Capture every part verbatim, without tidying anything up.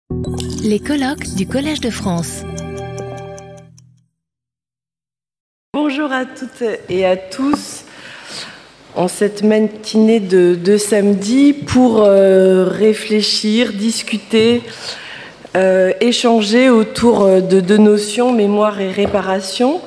Les colloques du Collège de France. Bonjour à toutes et à tous en cette matinée de, de samedi pour euh, réfléchir, discuter, euh, échanger autour de deux notions, mémoire et réparation.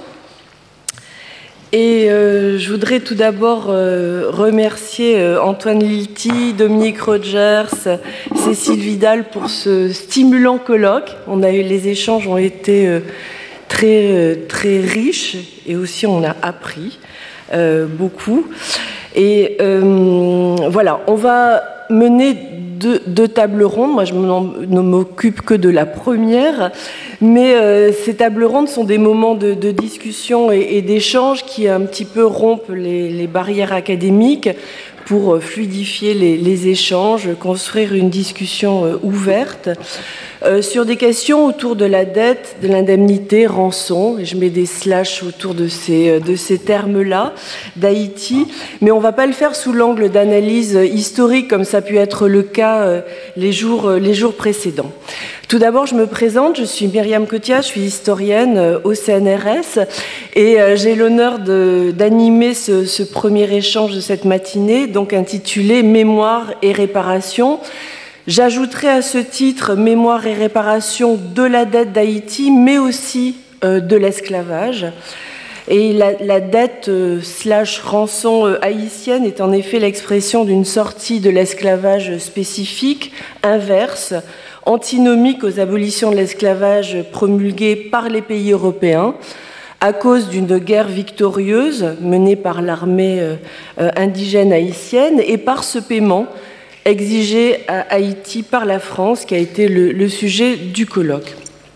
Et euh, je voudrais tout d'abord euh, remercier euh, Antoine Lilti, Dominique Rogers, Cécile Vidal pour ce stimulant colloque. On a eu, les échanges ont été euh, très, euh, très riches et aussi on a appris euh, beaucoup. Et euh, voilà, on va mener deux, deux tables rondes. Moi, je ne m'occupe que de la première, mais euh, ces tables rondes sont des moments de, de discussion et, et d'échange qui un petit peu rompent les, les barrières académiques pour fluidifier les, les échanges, construire une discussion euh, ouverte euh, sur des questions autour de la dette, de l'indemnité, rançon. Et je mets des slash autour de ces, de ces termes-là, d'Haïti. Mais on ne va pas le faire sous l'angle d'analyse historique, comme ça a pu être le cas euh, les, jours, euh, les jours précédents. Tout d'abord, je me présente, je suis Myriam Cottiat, je suis historienne euh, au C N R S et euh, j'ai l'honneur d'animer ce, ce premier échange de cette matinée, donc intitulé « Mémoire et réparation ». J'ajouterai à ce titre « Mémoire et réparation de la dette d'Haïti », mais aussi euh, de l'esclavage. Et la, la dette euh, slash rançon euh, haïtienne est en effet l'expression d'une sortie de l'esclavage spécifique, inverse, antinomique aux abolitions de l'esclavage promulguées par les pays européens à cause d'une guerre victorieuse menée par l'armée euh, indigène haïtienne et par ce paiement exigé à Haïti par la France qui a été le, le sujet du colloque.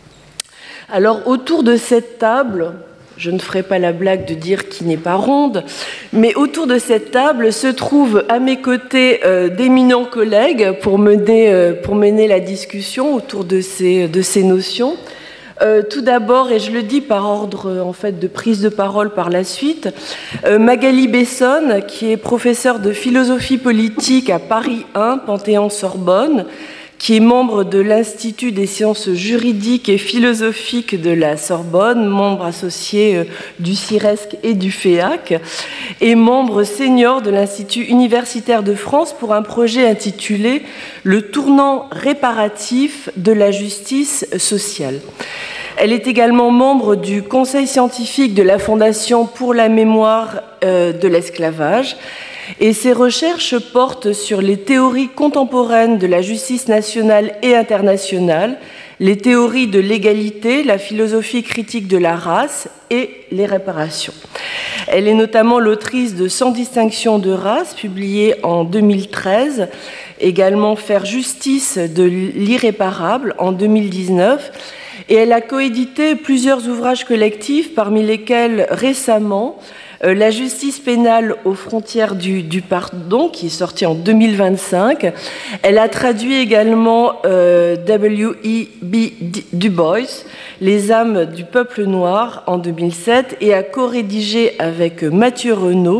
Alors autour de cette table, je ne ferai pas la blague de dire qui n'est pas ronde, mais autour de cette table se trouvent à mes côtés euh, d'éminents collègues pour mener, euh, pour mener la discussion autour de ces, de ces notions. Euh, tout d'abord, et je le dis par ordre en fait, de prise de parole par la suite, euh, Magali Besson, qui est professeure de philosophie politique à Paris un, Panthéon-Sorbonne, qui est membre de l'Institut des sciences juridiques et philosophiques de la Sorbonne, membre associé du CIRESC et du FEAC, et membre senior de l'Institut universitaire de France pour un projet intitulé « Le tournant réparatif de la justice sociale ». Elle est également membre du conseil scientifique de la Fondation pour la mémoire de l'esclavage, et ses recherches portent sur les théories contemporaines de la justice nationale et internationale, les théories de l'égalité, la philosophie critique de la race et les réparations. Elle est notamment l'autrice de Sans distinction de race, publié en deux mille treize, également Faire justice de l'irréparable en deux mille dix-neuf, et elle a coédité plusieurs ouvrages collectifs, parmi lesquels récemment Euh, la justice pénale aux frontières du, du pardon, qui est sortie en deux mille vingt-cinq. Elle a traduit également euh, W E B Du Bois, Les âmes du peuple noir, en deux mille sept, et a co-rédigé avec Mathieu Renaud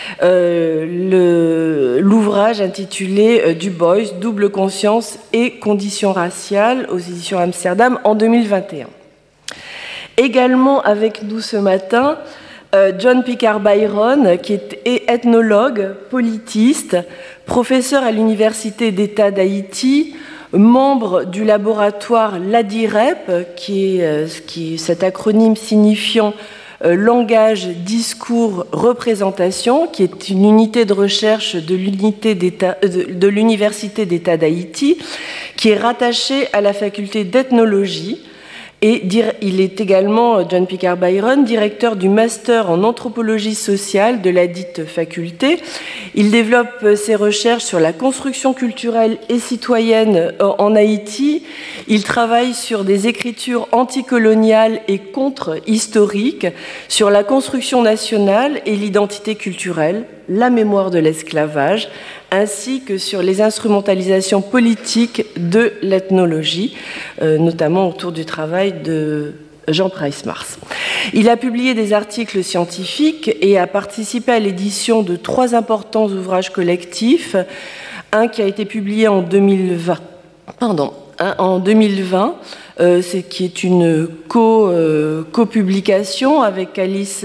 euh, l'ouvrage intitulé euh, Du Bois, Double conscience et conditions raciales, aux éditions Amsterdam, en deux mille vingt et un. Également avec nous ce matin, John Picard Byron, qui est ethnologue, politiste, professeur à l'Université d'État d'Haïti, membre du laboratoire LADIREP, qui est, qui est cet acronyme signifiant euh, langage, discours, représentation, qui est une unité de recherche de l'unité d'État, de, de l'Université d'État d'Haïti, qui est rattachée à la faculté d'ethnologie. Et il est également, John Picard Byron, directeur du master en anthropologie sociale de la dite faculté. Il développe ses recherches sur la construction culturelle et citoyenne en Haïti. Il travaille sur des écritures anticoloniales et contre-historiques, sur la construction nationale et l'identité culturelle, la mémoire de l'esclavage, ainsi que sur les instrumentalisations politiques de l'ethnologie, euh, notamment autour du travail de Jean Price-Mars. Il a publié des articles scientifiques et a participé à l'édition de trois importants ouvrages collectifs, un qui a été publié en deux mille vingt, pardon, en deux mille vingt, euh, c'est, qui est une co, euh, co-publication avec Alice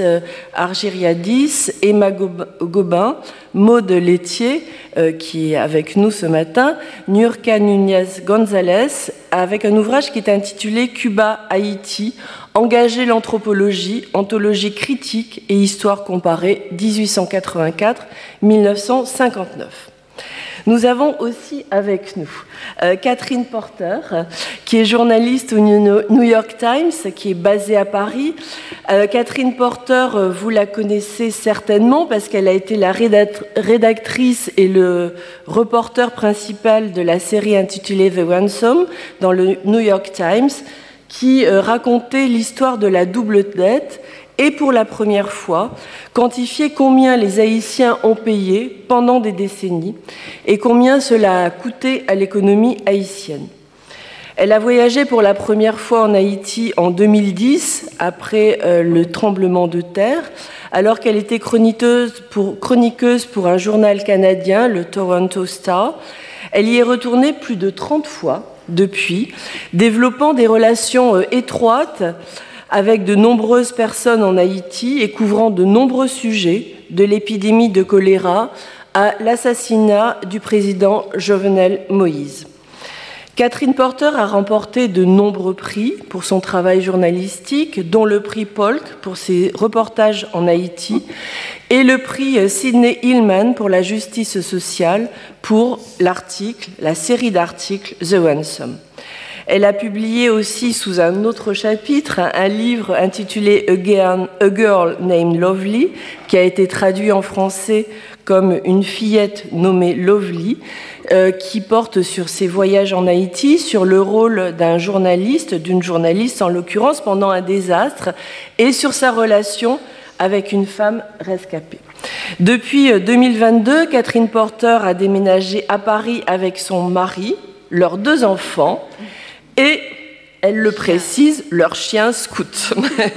Argyriadis, Emma Gobin, Maude Laitier, euh, qui est avec nous ce matin, Niurka Núñez González, avec un ouvrage qui est intitulé Cuba, Haïti, Engager l'anthropologie, anthologie critique et histoire comparée dix-huit cent quatre-vingt-quatre à mille neuf cent cinquante-neuf. Nous avons aussi avec nous euh, Catherine Porter, qui est journaliste au New York Times, qui est basée à Paris. Euh, Catherine Porter, euh, vous la connaissez certainement parce qu'elle a été la rédactrice et le reporter principal de la série intitulée The Ransom dans le New York Times, qui euh, racontait l'histoire de la double dette et pour la première fois quantifier combien les Haïtiens ont payé pendant des décennies et combien cela a coûté à l'économie haïtienne. Elle a voyagé pour la première fois en Haïti en deux mille dix, après euh, le tremblement de terre, alors qu'elle était chroniqueuse pour, chroniqueuse pour un journal canadien, le Toronto Star. Elle y est retournée plus de trente fois depuis, développant des relations euh, étroites avec de nombreuses personnes en Haïti et couvrant de nombreux sujets, de l'épidémie de choléra à l'assassinat du président Jovenel Moïse. Catherine Porter a remporté de nombreux prix pour son travail journalistique, dont le prix Polk pour ses reportages en Haïti et le prix Sidney Hillman pour la justice sociale pour l'article, la série d'articles The Ransom. Elle a publié aussi sous un autre chapitre un livre intitulé Again, A Girl Named Lovely, qui a été traduit en français comme Une fillette nommée Lovely, euh, qui porte sur ses voyages en Haïti, sur le rôle d'un journaliste, d'une journaliste en l'occurrence, pendant un désastre, et sur sa relation avec une femme rescapée. Depuis deux mille vingt-deux, Catherine Porter a déménagé à Paris avec son mari, leurs deux enfants, et, elle le précise, leur chien scout.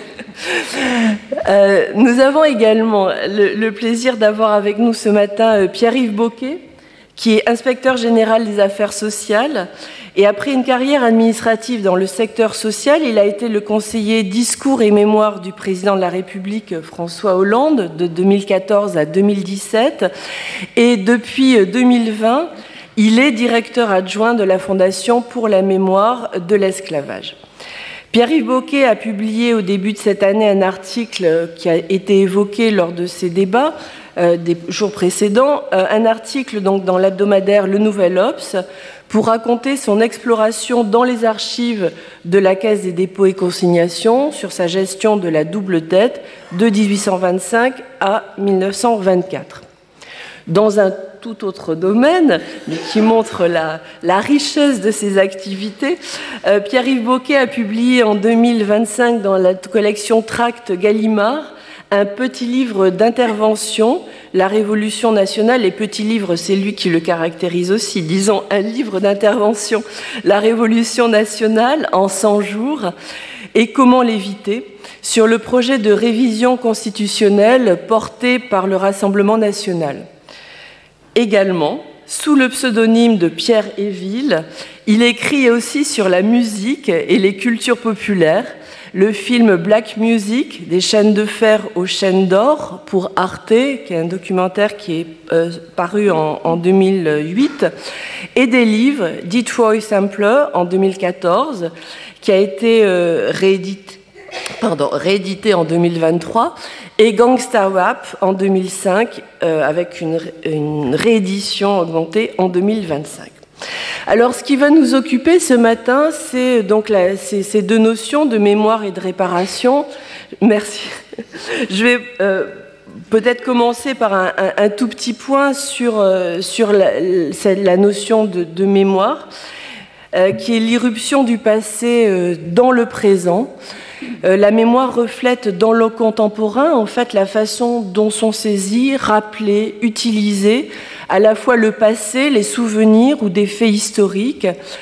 euh, nous avons également le, le plaisir d'avoir avec nous ce matin euh, Pierre-Yves Boquet, qui est inspecteur général des affaires sociales. Et après une carrière administrative dans le secteur social, il a été le conseiller discours et mémoire du président de la République François Hollande de deux mille quatorze à deux mille dix-sept. Et depuis deux mille vingt, il est directeur adjoint de la Fondation pour la mémoire de l'esclavage. Pierre-Yves Boquet a publié au début de cette année un article qui a été évoqué lors de ces débats euh, des jours précédents, euh, un article donc dans l'hebdomadaire Le Nouvel Obs pour raconter son exploration dans les archives de la Caisse des dépôts et consignations sur sa gestion de la double dette de dix-huit cent vingt-cinq à mille neuf cent vingt-quatre. Dans un tout autre domaine, mais qui montre la, la richesse de ses activités, euh, Pierre-Yves Boquet a publié en deux mille vingt-cinq dans la collection Tracts Gallimard un petit livre d'intervention, La Révolution nationale, et petit livre, c'est lui qui le caractérise aussi, disons un livre d'intervention, La Révolution nationale en cent jours, et comment l'éviter, sur le projet de révision constitutionnelle porté par le Rassemblement national. Également, sous le pseudonyme de Pierre Éville, il écrit aussi sur la musique et les cultures populaires, le film Black Music, des chaînes de fer aux chaînes d'or pour Arte, qui est un documentaire qui est euh, paru en, en deux mille huit, et des livres Detroit Sampler en deux mille quatorze, qui a été euh, réédité, pardon, réédité en deux mille vingt-trois, et Gangsta Rap en deux mille cinq, euh, avec une, une réédition augmentée en deux mille vingt-cinq. Alors, ce qui va nous occuper ce matin, c'est donc la, c'est, ces deux notions de mémoire et de réparation. Merci. Je vais euh, peut-être commencer par un, un, un tout petit point sur, euh, sur la, la notion de, de mémoire, euh, qui est l'irruption du passé euh, dans le présent. Euh, la mémoire reflète dans le contemporain, en fait, la façon dont sont saisis, rappelés, utilisés, à la fois le passé, les souvenirs ou des faits historiques.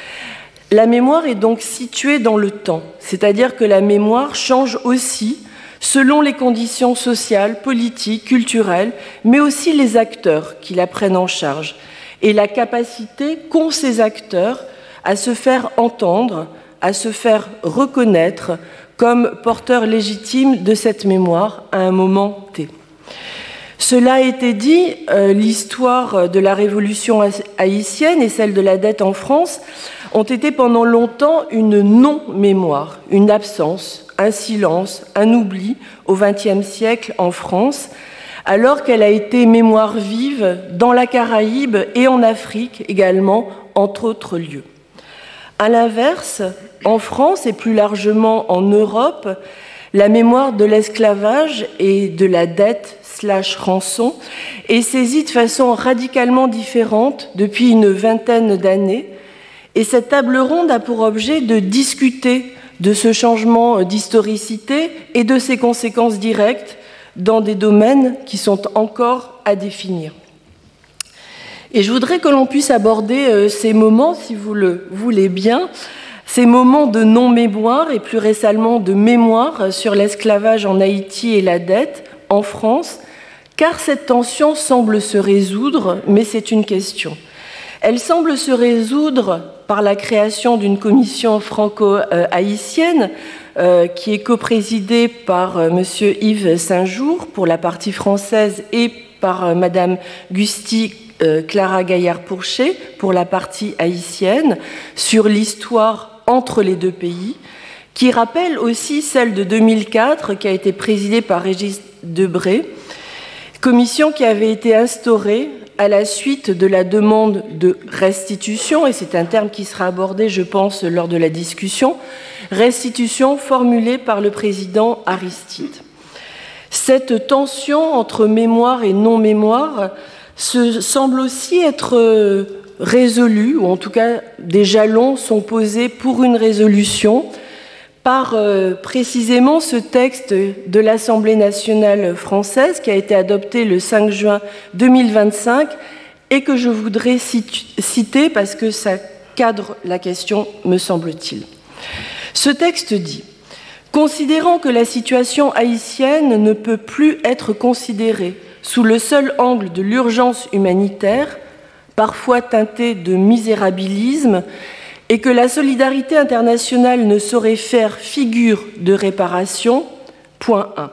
La mémoire est donc située dans le temps, c'est-à-dire que la mémoire change aussi selon les conditions sociales, politiques, culturelles, mais aussi les acteurs qui la prennent en charge et la capacité qu'ont ces acteurs à se faire entendre, à se faire reconnaître comme porteur légitime de cette mémoire à un moment T. Cela a été dit, euh, l'histoire de la révolution haïtienne et celle de la dette en France ont été pendant longtemps une non-mémoire, une absence, un silence, un oubli au vingtième siècle en France, alors qu'elle a été mémoire vive dans la Caraïbe et en Afrique également, entre autres lieux. À l'inverse, en France et plus largement en Europe, la mémoire de l'esclavage et de la dette slash rançon est saisie de façon radicalement différente depuis une vingtaine d'années. Et cette table ronde a pour objet de discuter de ce changement d'historicité et de ses conséquences directes dans des domaines qui sont encore à définir. Et je voudrais que l'on puisse aborder ces moments, si vous le voulez bien, ces moments de non-mémoire et plus récemment de mémoire sur l'esclavage en Haïti et la dette en France, car cette tension semble se résoudre, mais c'est une question. Elle semble se résoudre par la création d'une commission franco-haïtienne euh, qui est coprésidée par euh, M. Yves Saint-Jour pour la partie française et par euh, Mme Gusty euh, Clara Gaillard-Pourchet pour la partie haïtienne sur l'histoire entre les deux pays, qui rappelle aussi celle de deux mille quatre qui a été présidée par Régis Debray, commission qui avait été instaurée à la suite de la demande de restitution, et c'est un terme qui sera abordé, je pense, lors de la discussion, restitution formulée par le président Aristide. Cette tension entre mémoire et non-mémoire se semble aussi être résolue, ou en tout cas des jalons sont posés pour une résolution par euh, précisément ce texte de l'Assemblée nationale française qui a été adopté le cinq juin deux mille vingt-cinq et que je voudrais citer parce que ça cadre la question, me semble-t-il. Ce texte dit « Considérant que la situation haïtienne ne peut plus être considérée sous le seul angle de l'urgence humanitaire, parfois teintée de misérabilisme, et que la solidarité internationale ne saurait faire figure de réparation, point un.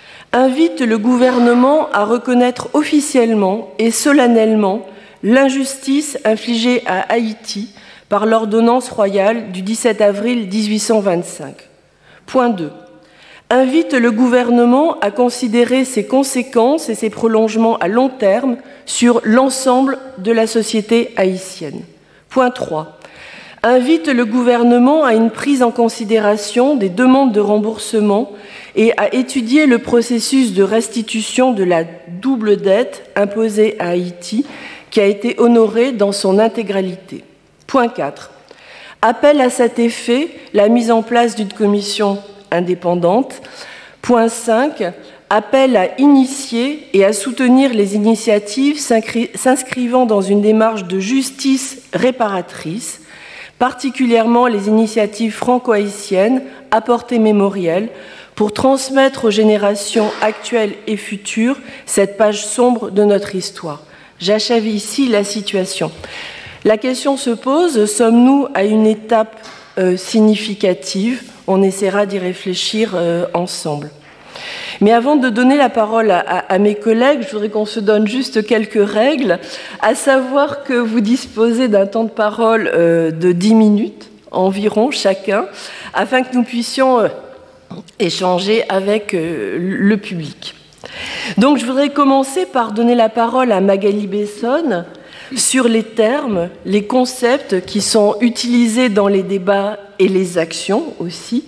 Invite le gouvernement à reconnaître officiellement et solennellement l'injustice infligée à Haïti par l'ordonnance royale du dix-sept avril mille huit cent vingt-cinq. Point deux. Invite le gouvernement à considérer ses conséquences et ses prolongements à long terme sur l'ensemble de la société haïtienne. Point trois. Invite le gouvernement à une prise en considération des demandes de remboursement et à étudier le processus de restitution de la double dette imposée à Haïti qui a été honorée dans son intégralité. Point quatre. Appelle à cet effet la mise en place d'une commission indépendante. Point cinq. Appelle à initier et à soutenir les initiatives s'inscrivant dans une démarche de justice réparatrice, particulièrement les initiatives franco-haïtiennes à portée mémorielle, pour transmettre aux générations actuelles et futures cette page sombre de notre histoire. J'achève ici la situation. La question se pose, sommes-nous à une étape euh, significative? On essaiera d'y réfléchir euh, ensemble. Mais avant de donner la parole à, à, à mes collègues, je voudrais qu'on se donne juste quelques règles, à savoir que vous disposez d'un temps de parole euh, de dix minutes environ chacun, afin que nous puissions euh, échanger avec euh, le public. Donc je voudrais commencer par donner la parole à Magali Besson sur les termes, les concepts qui sont utilisés dans les débats et les actions aussi.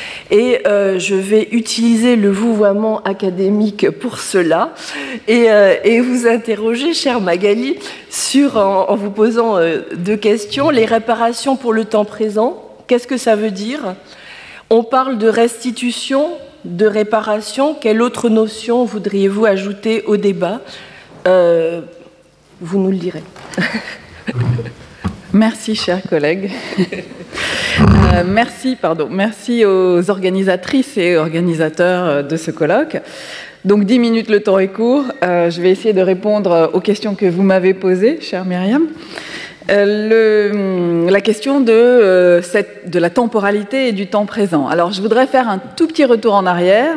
Et euh, je vais utiliser le vouvoiement académique pour cela et, euh, et vous interroger, chère Magali, sur, en, en vous posant euh, deux questions. Les réparations pour le temps présent, qu'est-ce que ça veut dire? On parle de restitution, de réparation. Quelle autre notion voudriez-vous ajouter au débat? euh, Vous nous le direz. Merci, chers collègues. euh, merci, pardon, merci aux organisatrices et organisateurs de ce colloque. Donc, dix minutes, le temps est court. Euh, je vais essayer de répondre aux questions que vous m'avez posées, chère Myriam. Euh, le, la question de, euh, cette, de la temporalité et du temps présent. Alors, je voudrais faire un tout petit retour en arrière.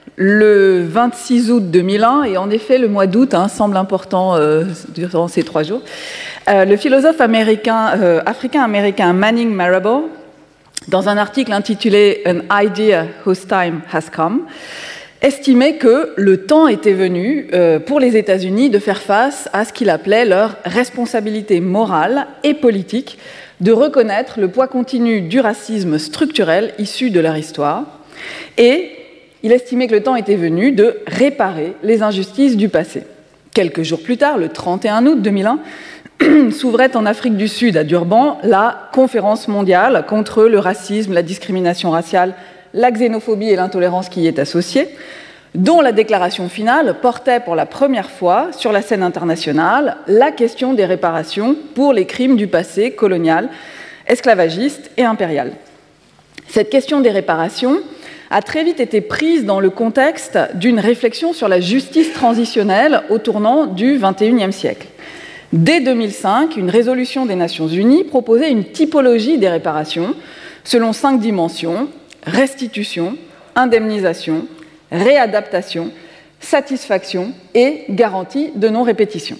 Le vingt-six août deux mille un, et en effet, le mois d'août hein, semble important euh, durant ces trois jours, euh, le philosophe américain, euh, africain-américain Manning Marable, dans un article intitulé « An idea whose time has come », estimait que le temps était venu euh, pour les États-Unis de faire face à ce qu'il appelait leur responsabilité morale et politique de reconnaître le poids continu du racisme structurel issu de leur histoire. Et il estimait que le temps était venu de réparer les injustices du passé. Quelques jours plus tard, le trente et un août deux mille un, s'ouvrait en Afrique du Sud, à Durban, la conférence mondiale contre le racisme, la discrimination raciale, la xénophobie et l'intolérance qui y est associée, dont la déclaration finale portait pour la première fois sur la scène internationale la question des réparations pour les crimes du passé colonial, esclavagiste et impérial. Cette question des réparations a très vite été prise dans le contexte d'une réflexion sur la justice transitionnelle au tournant du vingt et unième siècle. Dès deux mille cinq, une résolution des Nations Unies proposait une typologie des réparations selon cinq dimensions: restitution, indemnisation, réadaptation, satisfaction et garantie de non-répétition.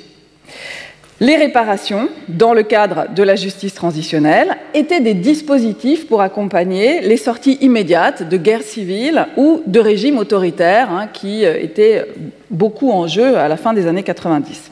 Les réparations, dans le cadre de la justice transitionnelle, étaient des dispositifs pour accompagner les sorties immédiates de guerres civiles ou de régimes autoritaires hein, qui étaient beaucoup en jeu à la fin des années quatre-vingt-dix.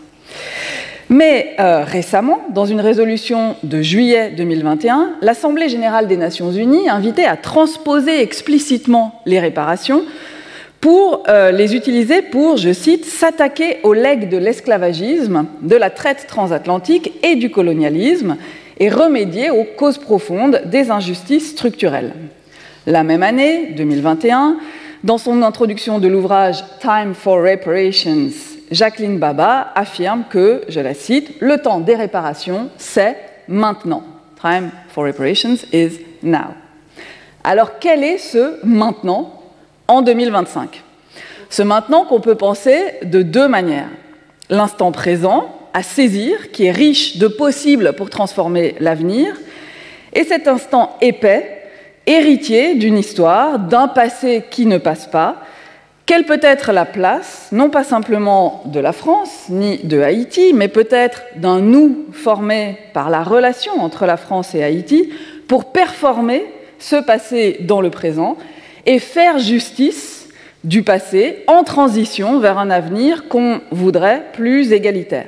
Mais euh, récemment, dans une résolution de juillet deux mille vingt et un, l'Assemblée générale des Nations unies invitait à transposer explicitement les réparations pour euh, les utiliser pour, je cite, « s'attaquer aux legs de l'esclavagisme, de la traite transatlantique et du colonialisme et remédier aux causes profondes des injustices structurelles ». La même année, deux mille vingt et un, dans son introduction de l'ouvrage « Time for Reparations », Jacqueline Baba affirme que, je la cite, « le temps des réparations, c'est maintenant ». Time for reparations is now. Alors, quel est ce maintenant en deux mille vingt-cinq? Ce maintenant qu'on peut penser de deux manières. L'instant présent, à saisir, qui est riche de possibles pour transformer l'avenir, et cet instant épais, héritier d'une histoire, d'un passé qui ne passe pas. Quelle peut être la place, non pas simplement de la France, ni de Haïti, mais peut-être d'un nous formé par la relation entre la France et Haïti pour performer ce passé dans le présent et faire justice du passé en transition vers un avenir qu'on voudrait plus égalitaire.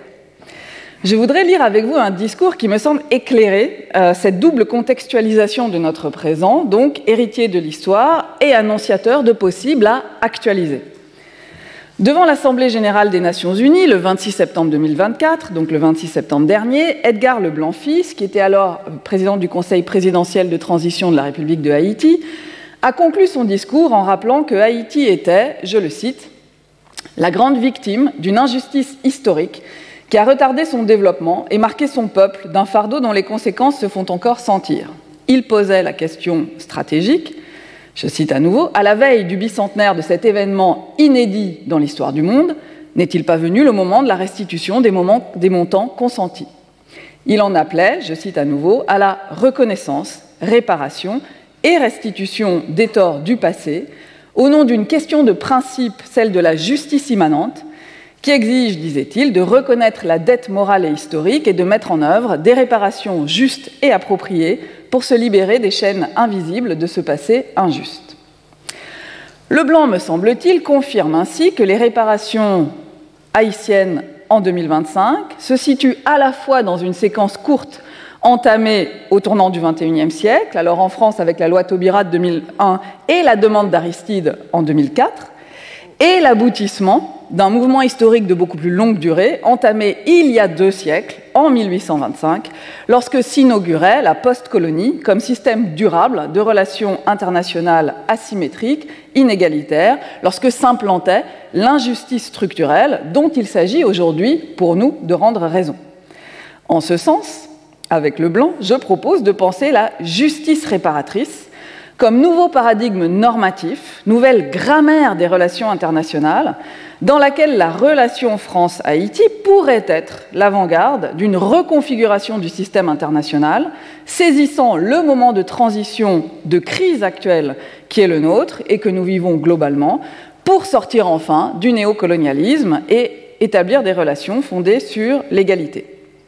Je voudrais lire avec vous un discours qui me semble éclairer euh, cette double contextualisation de notre présent, donc héritier de l'histoire et annonciateur de possibles à actualiser. Devant l'Assemblée générale des Nations unies, le vingt-six septembre deux mille vingt-quatre, donc le vingt-six septembre dernier, Edgar Leblanc-Fils, qui était alors président du Conseil présidentiel de transition de la République de Haïti, a conclu son discours en rappelant que Haïti était, je le cite, « la grande victime d'une injustice historique qui a retardé son développement et marqué son peuple d'un fardeau dont les conséquences se font encore sentir. » Il posait la question stratégique, je cite à nouveau, « à la veille du bicentenaire de cet événement inédit dans l'histoire du monde, n'est-il pas venu le moment de la restitution des, moments, des montants consentis ?» Il en appelait, je cite à nouveau, à la reconnaissance, réparation et restitution des torts du passé, au nom d'une question de principe, celle de la justice immanente, qui exige, disait-il, de reconnaître la dette morale et historique et de mettre en œuvre des réparations justes et appropriées pour se libérer des chaînes invisibles de ce passé injuste. Leblanc, me semble-t-il, confirme ainsi que les réparations haïtiennes en deux mille vingt-cinq se situent à la fois dans une séquence courte entamée au tournant du vingt et unième siècle, alors en France avec la loi Taubira de deux mille un et la demande d'Aristide en deux mille quatre, et l'aboutissement d'un mouvement historique de beaucoup plus longue durée, entamé il y a deux siècles, en mille huit cent vingt-cinq, lorsque s'inaugurait la post-colonie comme système durable de relations internationales asymétriques, inégalitaires, lorsque s'implantait l'injustice structurelle dont il s'agit aujourd'hui, pour nous, de rendre raison. En ce sens, avec Leblanc, je propose de penser la justice réparatrice comme nouveau paradigme normatif, nouvelle grammaire des relations internationales, dans laquelle la relation France-Haïti pourrait être l'avant-garde d'une reconfiguration du système international, saisissant le moment de transition, de crise actuelle qui est le nôtre et que nous vivons globalement, pour sortir enfin du néocolonialisme et établir des relations fondées sur l'égalité.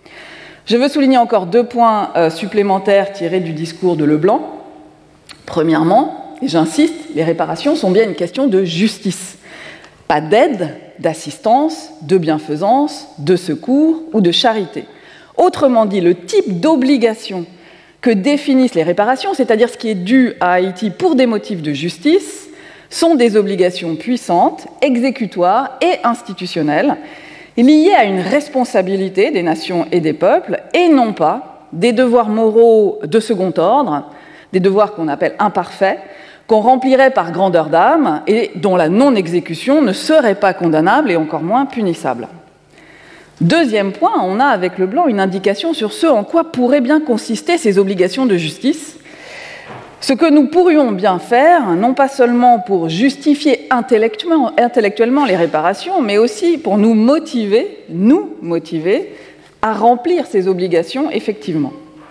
Je veux souligner encore deux points euh, supplémentaires tirés du discours de Leblanc. Premièrement, et j'insiste, les réparations sont bien une question de justice. Pas d'aide, d'assistance, de bienfaisance, de secours ou de charité. Autrement dit, le type d'obligation que définissent les réparations, c'est-à-dire ce qui est dû à Haïti pour des motifs de justice, sont des obligations puissantes, exécutoires et institutionnelles, liées à une responsabilité des nations et des peuples, et non pas des devoirs moraux de second ordre, des devoirs qu'on appelle imparfaits, qu'on remplirait par grandeur d'âme et dont la non-exécution ne serait pas condamnable et encore moins punissable. Deuxième point, on a avec Leblanc une indication sur ce en quoi pourraient bien consister ces obligations de justice, ce que nous pourrions bien faire, non pas seulement pour justifier intellectuellement, intellectuellement les réparations, mais aussi pour nous motiver, nous motiver, à remplir ces obligations effectivement.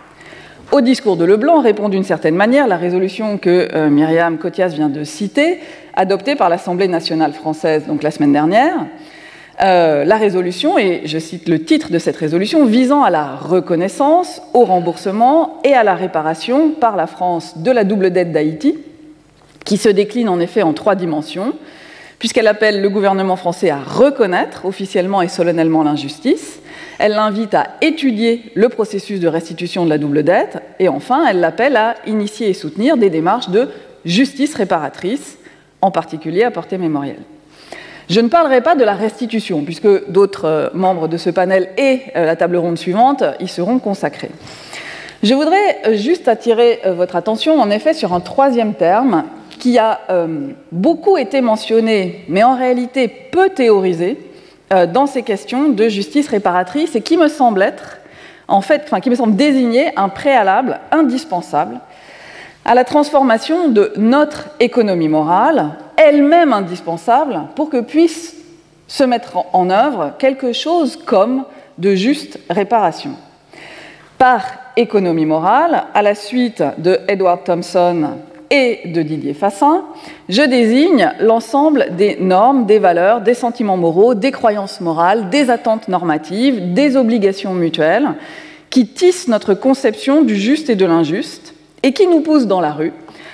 Au discours de Leblanc répond d'une certaine manière la résolution que euh, Myriam Cothias vient de citer, adoptée par l'Assemblée nationale française donc la semaine dernière. Euh, la résolution, et je cite le titre de cette résolution, visant à la reconnaissance, au remboursement et à la réparation par la France de la double dette d'Haïti, qui se décline en effet en trois dimensions, puisqu'elle appelle le gouvernement français à reconnaître officiellement et solennellement l'injustice. Elle l'invite à étudier le processus de restitution de la double dette et enfin, elle l'appelle à initier et soutenir des démarches de justice réparatrice, en particulier à portée mémorielle. Je ne parlerai pas de la restitution, puisque d'autres membres de ce panel et la table ronde suivante y seront consacrés. Je voudrais juste attirer votre attention, en effet, sur un troisième terme qui a euh, beaucoup été mentionné, mais en réalité peu théorisé, dans ces questions de justice réparatrice et qui me semble être, en fait, enfin, qui me semble désigner un préalable indispensable à la transformation de notre économie morale, elle-même indispensable pour que puisse se mettre en œuvre quelque chose comme de juste réparation. Par économie morale, à la suite de Edward Thompson et de Didier Fassin, je désigne l'ensemble des normes, des valeurs, des sentiments moraux, des croyances morales, des attentes normatives, des obligations mutuelles qui tissent notre conception du juste et de l'injuste et qui nous poussent dans la rue,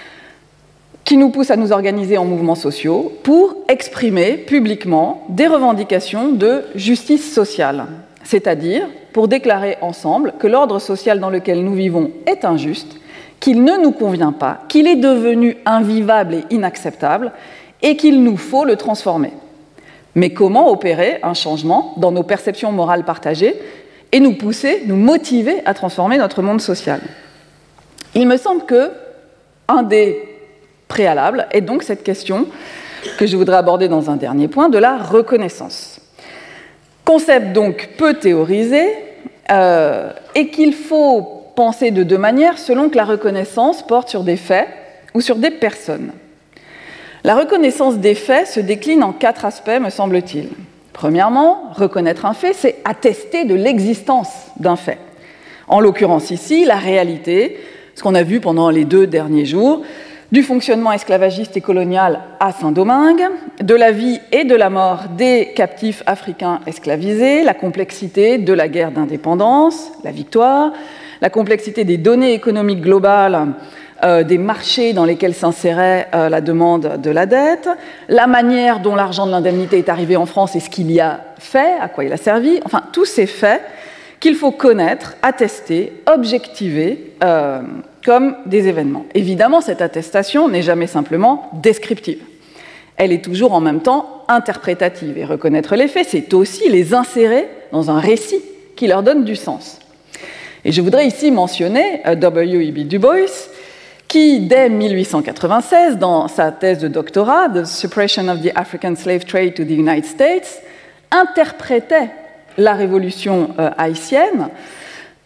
qui nous poussent à nous organiser en mouvements sociaux pour exprimer publiquement des revendications de justice sociale, c'est-à-dire pour déclarer ensemble que l'ordre social dans lequel nous vivons est injuste, qu'il ne nous convient pas, qu'il est devenu invivable et inacceptable, et qu'il nous faut le transformer. Mais comment opérer un changement dans nos perceptions morales partagées et nous pousser, nous motiver à transformer notre monde social? Il me semble qu'un des préalables est donc cette question que je voudrais aborder dans un dernier point, de la reconnaissance. Concept donc peu théorisé, euh, et qu'il faut penser de deux manières selon que la reconnaissance porte sur des faits ou sur des personnes. La reconnaissance des faits se décline en quatre aspects, me semble-t-il. Premièrement, reconnaître un fait, c'est attester de l'existence d'un fait. En l'occurrence ici, la réalité, ce qu'on a vu pendant les deux derniers jours, du fonctionnement esclavagiste et colonial à Saint-Domingue, de la vie et de la mort des captifs africains esclavisés, la complexité de la guerre d'indépendance, la victoire, la complexité des données économiques globales, euh, des marchés dans lesquels s'insérait euh, la demande de la dette, la manière dont l'argent de l'indemnité est arrivé en France et ce qu'il y a fait, à quoi il a servi, enfin tous ces faits qu'il faut connaître, attester, objectiver euh, comme des événements. Évidemment, cette attestation n'est jamais simplement descriptive. Elle est toujours en même temps interprétative. Et reconnaître les faits, c'est aussi les insérer dans un récit qui leur donne du sens. Et je voudrais ici mentionner W E B Du Bois, qui, dès mille huit cent quatre-vingt-seize, dans sa thèse de doctorat, The Suppression of the African Slave Trade to the United States, interprétait la révolution euh, haïtienne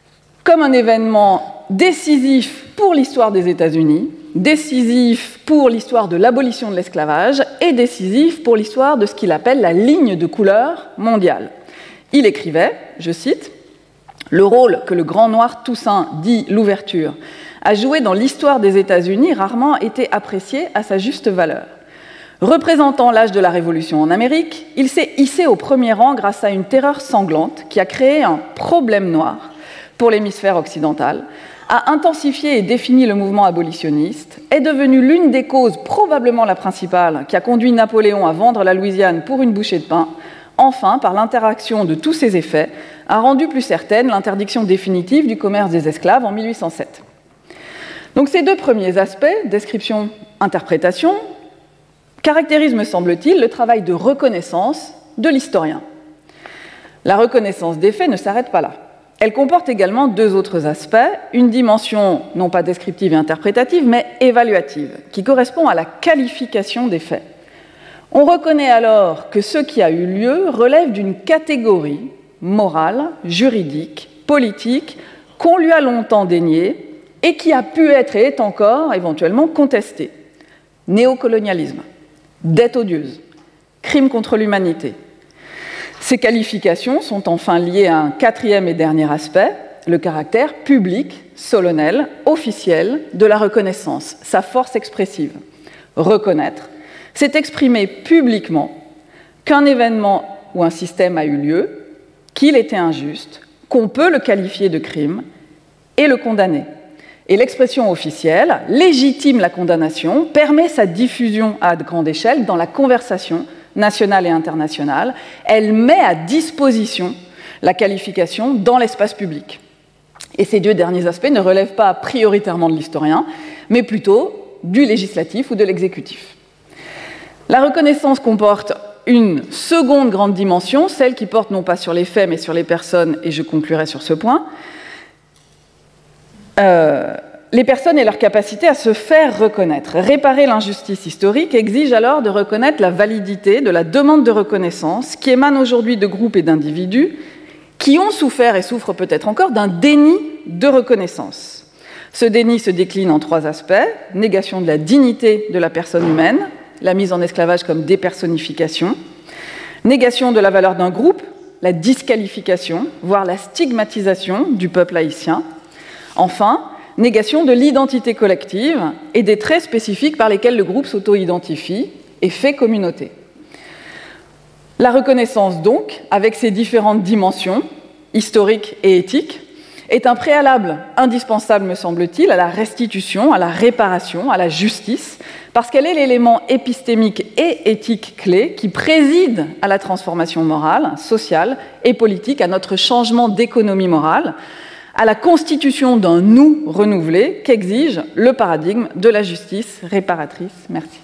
comme un événement décisif pour l'histoire des États-Unis, décisif pour l'histoire de l'abolition de l'esclavage et décisif pour l'histoire de ce qu'il appelle la ligne de couleur mondiale. Il écrivait, je cite, « Le rôle que le grand noir Toussaint, dit l'ouverture, a joué dans l'histoire des États-Unis rarement été apprécié à sa juste valeur. Représentant l'âge de la Révolution en Amérique, il s'est hissé au premier rang grâce à une terreur sanglante qui a créé un problème noir pour l'hémisphère occidental, a intensifié et défini le mouvement abolitionniste, est devenue l'une des causes, probablement la principale, qui a conduit Napoléon à vendre la Louisiane pour une bouchée de pain, enfin, par l'interaction de tous ces effets, a rendu plus certaine l'interdiction définitive du commerce des esclaves en mille huit cent sept. » Donc ces deux premiers aspects, description, interprétation, caractérisent, me semble-t-il, le travail de reconnaissance de l'historien. La reconnaissance des faits ne s'arrête pas là. Elle comporte également deux autres aspects, une dimension non pas descriptive et interprétative, mais évaluative, qui correspond à la qualification des faits. On reconnaît alors que ce qui a eu lieu relève d'une catégorie morale, juridique, politique, qu'on lui a longtemps déniée et qui a pu être et est encore éventuellement contestée. Néocolonialisme, dette odieuse, crime contre l'humanité. Ces qualifications sont enfin liées à un quatrième et dernier aspect, le caractère public, solennel, officiel de la reconnaissance, sa force expressive. Reconnaître, c'est exprimer publiquement qu'un événement ou un système a eu lieu, qu'il était injuste, qu'on peut le qualifier de crime et le condamner. Et l'expression officielle légitime la condamnation, permet sa diffusion à grande échelle dans la conversation nationale et internationale. Elle met à disposition la qualification dans l'espace public. Et ces deux derniers aspects ne relèvent pas prioritairement de l'historien, mais plutôt du législatif ou de l'exécutif. La reconnaissance comporte une seconde grande dimension, celle qui porte non pas sur les faits, mais sur les personnes, et je conclurai sur ce point. Euh, les personnes et leur capacité à se faire reconnaître. Réparer l'injustice historique exige alors de reconnaître la validité de la demande de reconnaissance qui émane aujourd'hui de groupes et d'individus qui ont souffert et souffrent peut-être encore d'un déni de reconnaissance. Ce déni se décline en trois aspects, négation de la dignité de la personne humaine, la mise en esclavage comme dépersonnification, négation de la valeur d'un groupe, la disqualification, voire la stigmatisation du peuple haïtien. Enfin, négation de l'identité collective et des traits spécifiques par lesquels le groupe s'auto-identifie et fait communauté. La reconnaissance, donc, avec ses différentes dimensions, historiques et éthiques, est un préalable indispensable, me semble-t-il, à la restitution, à la réparation, à la justice, parce qu'elle est l'élément épistémique et éthique clé qui préside à la transformation morale, sociale et politique, à notre changement d'économie morale, à la constitution d'un nous renouvelé qu'exige le paradigme de la justice réparatrice. Merci.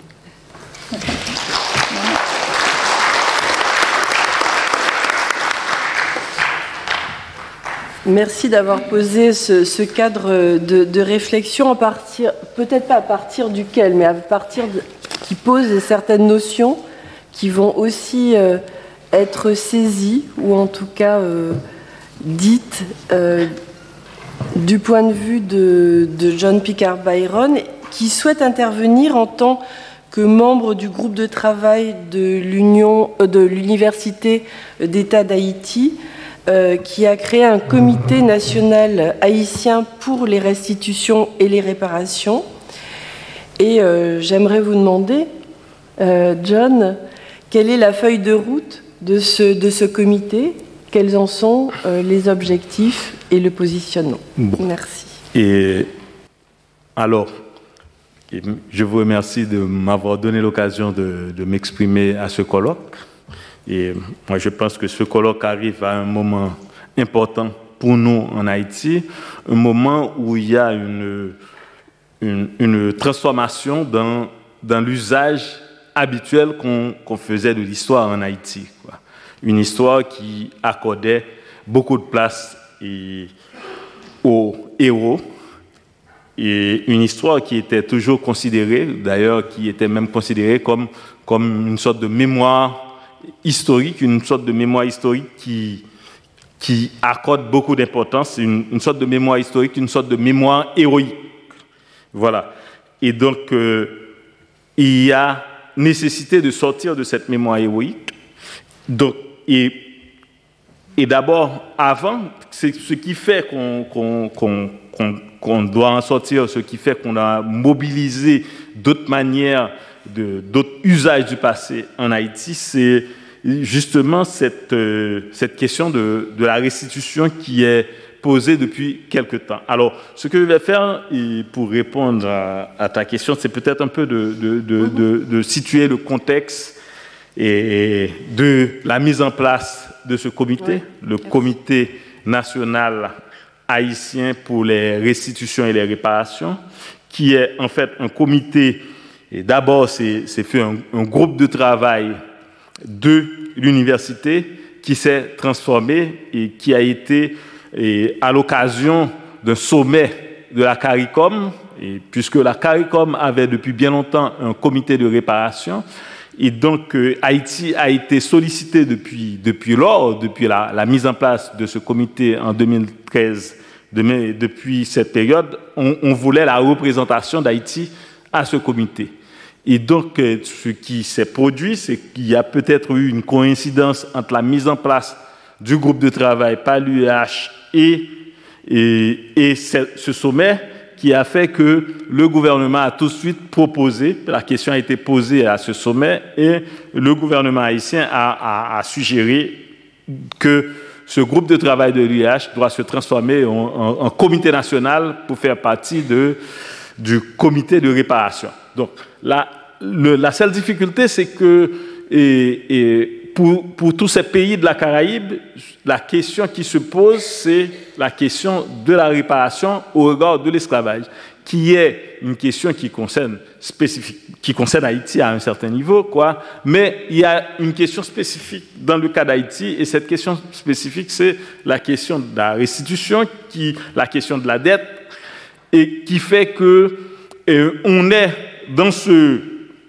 Merci d'avoir posé ce, ce cadre de, de réflexion, à partir, peut-être pas à partir duquel, mais à partir de, qui pose certaines notions qui vont aussi euh, être saisies, ou en tout cas euh, dites euh, du point de vue de, de John Picard Byron, qui souhaite intervenir en tant que membre du groupe de travail de l'Union, euh, de l'Université d'État d'Haïti, Euh, qui a créé un comité national haïtien pour les restitutions et les réparations. Et euh, j'aimerais vous demander, euh, John, quelle est la feuille de route de ce, de ce comité? Quels en sont euh, les objectifs et le positionnement? Bon. Merci. Et alors, je vous remercie de m'avoir donné l'occasion de, de m'exprimer à ce colloque. Et moi, je pense que ce colloque arrive à un moment important pour nous en Haïti, un moment où il y a une, une, une transformation dans, dans l'usage habituel qu'on, qu'on faisait de l'histoire en Haïti, quoi. Une histoire qui accordait beaucoup de place et, aux héros, et une histoire qui était toujours considérée, d'ailleurs qui était même considérée comme, comme une sorte de mémoire historique, une sorte de mémoire historique qui, qui accorde beaucoup d'importance, une, une sorte de mémoire historique, une sorte de mémoire héroïque. Voilà. Et donc, euh, il y a nécessité de sortir de cette mémoire héroïque. Donc, et, et d'abord, avant, c'est ce qui fait qu'on, qu'on, qu'on, qu'on, qu'on doit en sortir, ce qui fait qu'on a mobilisé d'autres manières, de, d'autres usages du passé en Haïti, c'est justement cette, euh, cette question de, de la restitution qui est posée depuis quelque temps. Alors, ce que je vais faire et pour répondre à, à ta question, c'est peut-être un peu de, de, de, de, de situer le contexte et de la mise en place de ce comité, ouais, le merci. Comité national haïtien pour les restitutions et les réparations, qui est en fait un comité, et d'abord c'est, c'est fait un, un groupe de travail de l'université qui s'est transformé et qui a été et, à l'occasion d'un sommet de la CARICOM, et puisque la CARICOM avait depuis bien longtemps un comité de réparation, et donc euh, Haïti a été sollicité depuis, depuis lors, depuis la, la mise en place de ce comité en deux mille treize, de, depuis cette période, on, on voulait la représentation d'Haïti à ce comité. Et donc, ce qui s'est produit, c'est qu'il y a peut-être eu une coïncidence entre la mise en place du groupe de travail par l'U E H et, et, et ce sommet qui a fait que le gouvernement a tout de suite proposé, la question a été posée à ce sommet, et le gouvernement haïtien a, a, a suggéré que ce groupe de travail de l'U E H doit se transformer en, en, en comité national pour faire partie de, du comité de réparation. Donc, la, le, la seule difficulté, c'est que et, et pour, pour tous ces pays de la Caraïbe, la question qui se pose, c'est la question de la réparation au regard de l'esclavage, qui est une question qui concerne, spécifique, qui concerne Haïti à un certain niveau, quoi. Mais il y a une question spécifique dans le cas d'Haïti, et cette question spécifique, c'est la question de la restitution, qui, la question de la dette, et qui fait que euh, on est dans ce,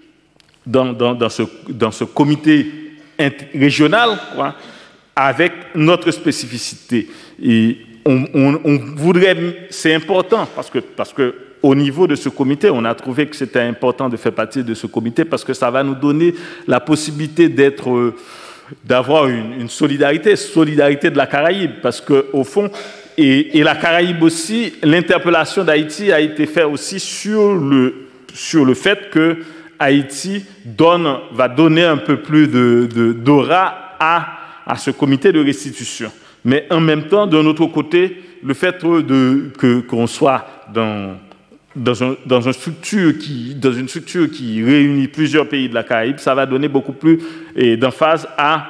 dans, dans, dans ce, dans ce comité régional, quoi, avec notre spécificité. Et on, on, on voudrait, c'est important, parce que, parce que au niveau de ce comité, on a trouvé que c'était important de faire partie de ce comité parce que ça va nous donner la possibilité d'être, euh, d'avoir une, une solidarité, solidarité de la Caraïbe, parce qu'au fond, et, et la Caraïbe aussi, l'interpellation d'Haïti a été faite aussi sur le, sur le fait que Haïti donne, va donner un peu plus de, de, d'aura à, à ce comité de restitution. Mais en même temps, d'un autre côté, le fait de, que, qu'on soit dans... Dans, un, dans, un structure qui, dans une structure qui réunit plusieurs pays de la Caraïbe, ça va donner beaucoup plus et, d'emphase à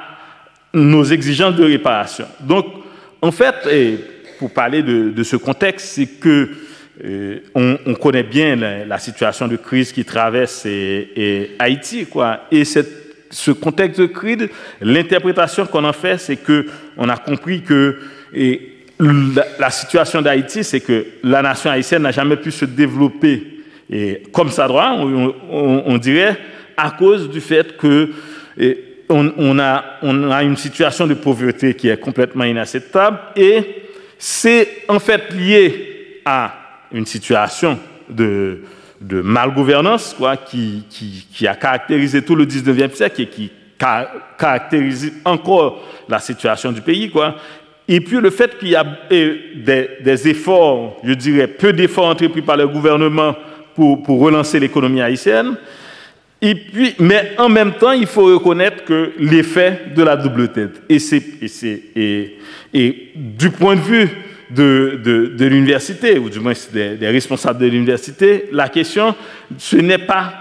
nos exigences de réparation. Donc, en fait, et pour parler de, de ce contexte, c'est que euh, on, on connaît bien la, la situation de crise qui traverse et, et Haïti, quoi. Et cette, ce contexte de crise, l'interprétation qu'on en fait, c'est que on a compris que et, La, la situation d'Haïti, c'est que la nation haïtienne n'a jamais pu se développer et comme ça doit, on, on, on dirait, à cause du fait que et, on, on, a, on a une situation de pauvreté qui est complètement inacceptable et c'est en fait lié à une situation de, de malgouvernance quoi, qui, qui, qui a caractérisé tout le dix-neuvième siècle et qui caractérise encore la situation du pays, quoi. Et puis le fait qu'il y a des, des efforts, je dirais, peu d'efforts entrepris par le gouvernement pour, pour relancer l'économie haïtienne. Et puis, mais en même temps, il faut reconnaître que l'effet de la double tête. Et, c'est, et, c'est, et, et du point de vue de, de, de l'université, ou du moins des, des responsables de l'université, la question, ce n'est pas,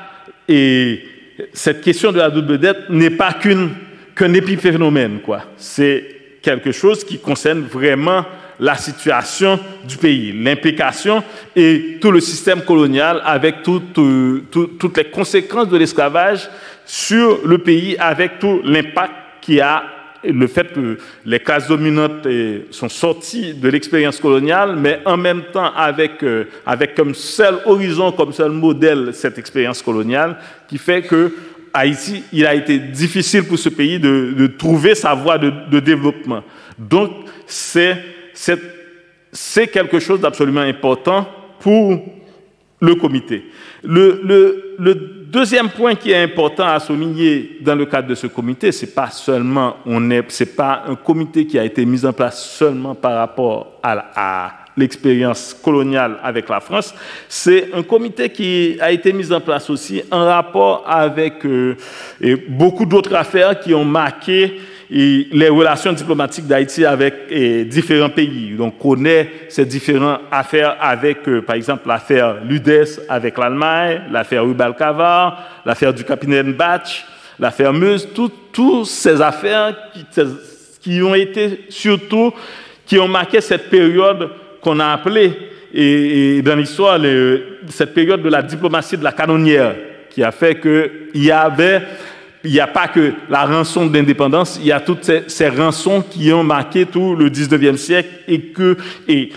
et cette question de la double dette n'est pas qu'une, qu'un épiphénomène, quoi. C'est quelque chose qui concerne vraiment la situation du pays, l'implication et tout le système colonial avec tout, tout, tout, toutes les conséquences de l'esclavage sur le pays, avec tout l'impact qu'il y a, le fait que les classes dominantes sont sorties de l'expérience coloniale, mais en même temps avec, avec comme seul horizon, comme seul modèle cette expérience coloniale, qui fait que Haïti, il a été difficile pour ce pays de, de trouver sa voie de, de développement. Donc, c'est, c'est, c'est quelque chose d'absolument important pour le comité. Le, le, le deuxième point qui est important à souligner dans le cadre de ce comité, c'est pas seulement, on est, c'est pas un comité qui a été mis en place seulement par rapport à, à l'expérience coloniale avec la France, c'est un comité qui a été mis en place aussi en rapport avec euh, et beaucoup d'autres affaires qui ont marqué et les relations diplomatiques d'Haïti avec et, différents pays. Donc, on connaît ces différentes affaires avec, euh, par exemple, l'affaire Ludès avec l'Allemagne, l'affaire Rubalcaba, l'affaire du capitaine Batch, l'affaire Meuse, toutes ces affaires qui, qui ont été surtout, qui ont marqué cette période qu'on a appelée, et, et dans l'histoire, les, cette période de la diplomatie de la canonnière, qui a fait qu'il y avait... Il n'y a pas que la rançon d'indépendance, il y a toutes ces, ces rançons qui ont marqué tout le dix-neuvième siècle et que et,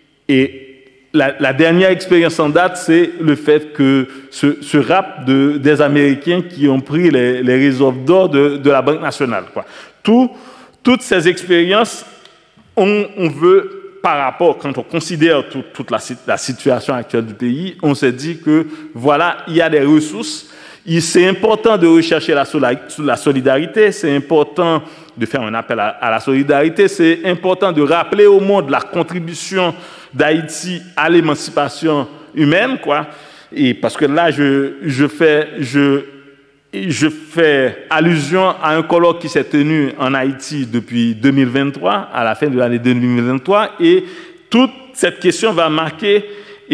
et la, la dernière expérience en date, c'est le fait que ce, ce rap de, des Américains qui ont pris les, les réserves d'or de, de la Banque nationale, quoi. Tout, toutes ces expériences, on, on veut, par rapport, quand on considère tout, toute la, la situation actuelle du pays, on s'est dit que voilà, il y a des ressources. C'est important de rechercher la solidarité, c'est important de faire un appel à la solidarité, c'est important de rappeler au monde la contribution d'Haïti à l'émancipation humaine, quoi. Et parce que là, je, je, fais, je, je fais allusion à un colloque qui s'est tenu en Haïti depuis deux mille vingt-trois, à la fin de l'année deux mille vingt-trois, et toute cette question va marquer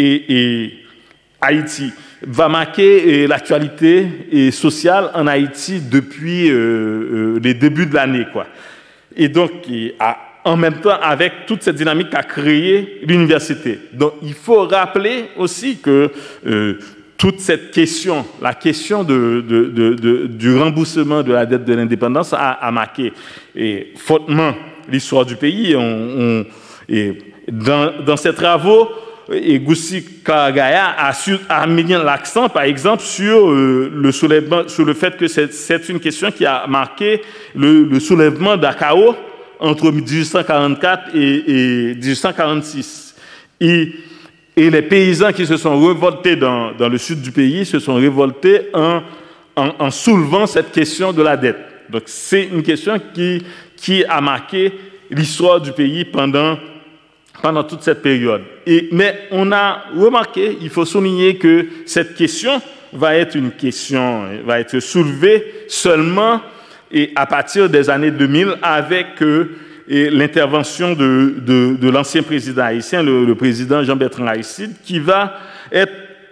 et, et Haïti. va marquer euh, l'actualité et sociale en Haïti depuis euh, euh, les débuts de l'année, quoi. Et donc, et, à, en même temps, avec toute cette dynamique qu'a créée l'université. Donc, il faut rappeler aussi que euh, toute cette question, la question de, de, de, de, du remboursement de la dette de l'indépendance a, a marqué et, fortement l'histoire du pays. On, on, et dans, dans ces travaux, et Goussi Karagaya a, a mis l'accent, par exemple, sur euh, le soulèvement, sur le fait que c'est, c'est une question qui a marqué le, le soulèvement d'Akao entre dix-huit cent quarante-quatre et, et dix-huit cent quarante-six. Et, et les paysans qui se sont révoltés dans, dans le sud du pays se sont révoltés en, en, en soulevant cette question de la dette. Donc, c'est une question qui, qui a marqué l'histoire du pays pendant pendant toute cette période. Et, mais on a remarqué, il faut souligner que cette question va être une question, va être soulevée seulement et à partir des années deux mille avec euh, et l'intervention de, de, de l'ancien président haïtien, le, le président Jean-Bertrand Aristide, qui va être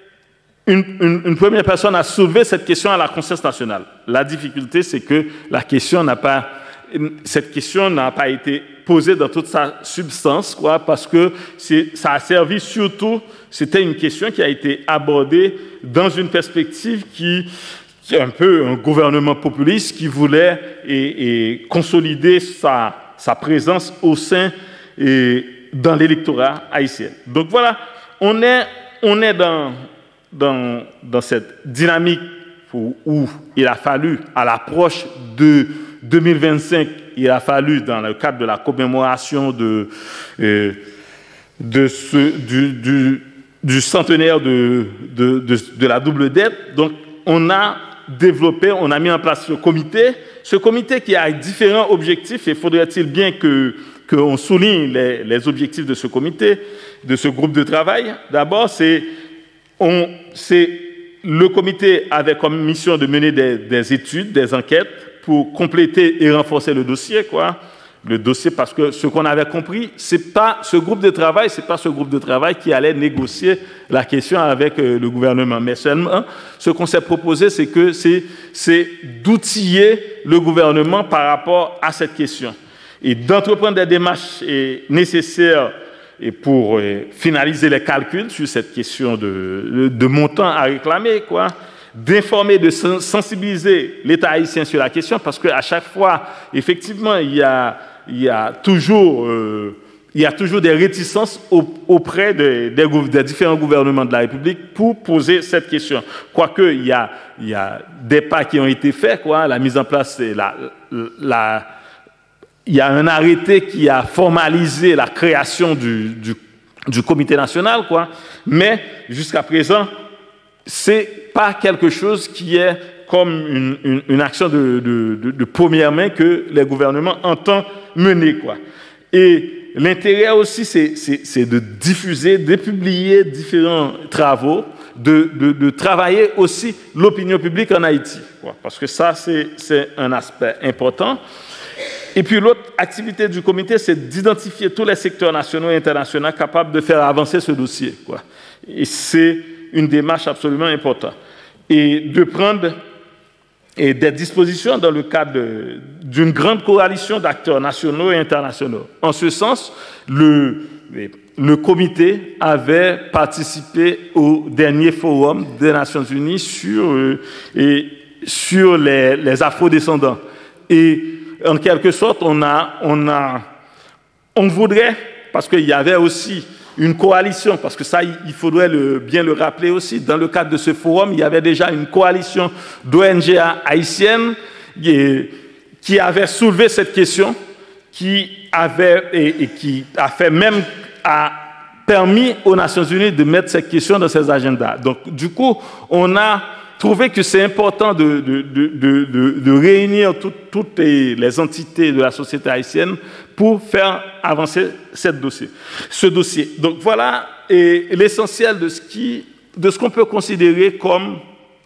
une, une, une première personne à soulever cette question à la conscience nationale. La difficulté, c'est que la question n'a pas, cette question n'a pas été posée dans toute sa substance, quoi, parce que c'est, ça a servi surtout, c'était une question qui a été abordée dans une perspective qui, qui est un peu un gouvernement populiste qui voulait et, et consolider sa, sa présence au sein et dans l'électorat haïtien. Donc voilà, on est, on est dans, dans, dans cette dynamique où, où il a fallu, à l'approche de deux mille vingt-cinq, il a fallu, dans le cadre de la commémoration de, euh, de ce, du, du, du centenaire de, de, de, de la double dette, donc on a développé, on a mis en place ce comité, ce comité qui a différents objectifs, et faudrait-il bien que, qu'on souligne les, les objectifs de ce comité, de ce groupe de travail. D'abord, c'est, on, c'est le comité avait comme mission de mener des, des études, des enquêtes, pour compléter et renforcer le dossier, quoi. Le dossier, parce que ce qu'on avait compris, c'est pas ce groupe de travail, c'est pas ce groupe de travail qui allait négocier la question avec euh, le gouvernement. Mais seulement, ce qu'on s'est proposé, c'est que c'est, c'est d'outiller le gouvernement par rapport à cette question et d'entreprendre des démarches et, nécessaires et pour euh, finaliser les calculs sur cette question de, de, de montant à réclamer, quoi. D'informer, de sensibiliser l'État haïtien sur la question, parce qu'à chaque fois, effectivement, il y a, il y a toujours euh, il y a toujours des réticences auprès des, des, des différents gouvernements de la République pour poser cette question. Quoique, il y a, il y a des pas qui ont été faits, quoi. La mise en place, la, la, il y a un arrêté qui a formalisé la création du, du, du comité national, quoi. Mais jusqu'à présent, c'est pas quelque chose qui est comme une, une, une action de, de, de, de première main que les gouvernements entendent mener, quoi. Et l'intérêt aussi, c'est, c'est, c'est de diffuser, de publier différents travaux, de, de, de travailler aussi l'opinion publique en Haïti, quoi, parce que ça, c'est, c'est un aspect important. Et puis l'autre activité du comité, c'est d'identifier tous les secteurs nationaux et internationaux capables de faire avancer ce dossier, quoi. Et c'est une démarche absolument importante. Et de prendre et des dispositions dans le cadre de, d'une grande coalition d'acteurs nationaux et internationaux. En ce sens, le, le comité avait participé au dernier forum des Nations Unies sur, euh, et, sur les, les afro-descendants. Et en quelque sorte, on, a, on, a, on voudrait, parce qu'il y avait aussi une coalition, parce que ça, il faudrait le, bien le rappeler aussi, dans le cadre de ce forum, il y avait déjà une coalition d'O N G haïtiennes qui avait soulevé cette question, qui avait, et, et qui a fait même, a permis aux Nations Unies de mettre cette question dans ses agendas. Donc, du coup, on a trouvé que c'est important de, de, de, de, de réunir tout, toutes les entités de la société haïtienne pour faire avancer cette dossier, ce dossier. Donc voilà et, l'essentiel de ce, qui, de ce qu'on peut considérer comme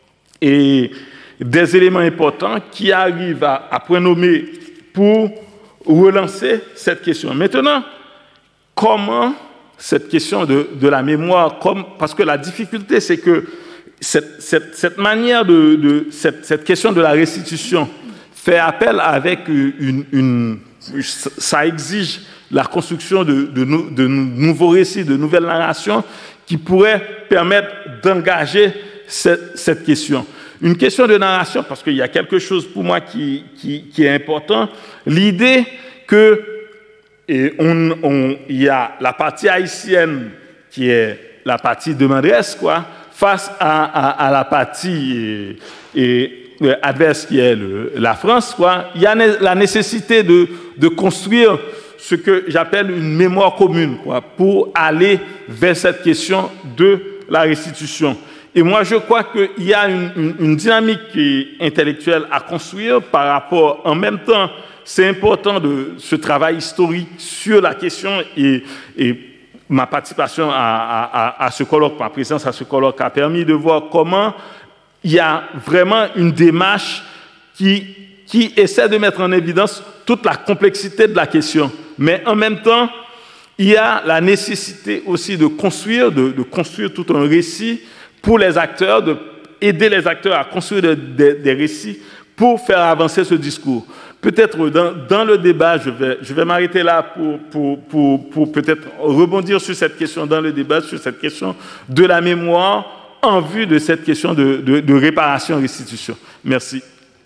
et, des éléments importants qui arrivent à, à point nommé pour relancer cette question. Maintenant, comment cette question de, de la mémoire, comme, parce que la difficulté, c'est que Cette, cette, cette manière de, de cette, cette question de la restitution fait appel avec une, une ça exige la construction de, de, de nouveaux récits, de nouvelles narrations qui pourraient permettre d'engager cette, cette question. Une question de narration, parce qu'il y a quelque chose pour moi qui, qui, qui est important, l'idée que et on, on, il y a la partie haïtienne qui est la partie demanderesse, quoi, face à, à, à la partie et, et, adverse qui est le, la France, quoi, il y a la nécessité de, de construire ce que j'appelle une mémoire commune, quoi, pour aller vers cette question de la restitution. Et moi, je crois qu'il y a une, une, une dynamique intellectuelle à construire par rapport, en même temps, c'est important de ce travail historique sur la question et, et ma participation à, à, à ce colloque, ma présence à ce colloque a permis de voir comment il y a vraiment une démarche qui, qui essaie de mettre en évidence toute la complexité de la question. Mais en même temps, il y a la nécessité aussi de construire, de, de construire tout un récit pour les acteurs, d'aider les acteurs à construire des, des, des récits pour faire avancer ce discours. Peut-être dans, dans le débat, je vais, je vais m'arrêter là pour, pour, pour, pour peut-être rebondir sur cette question dans le débat, sur cette question de la mémoire en vue de cette question de, de, de réparation-restitution. Merci.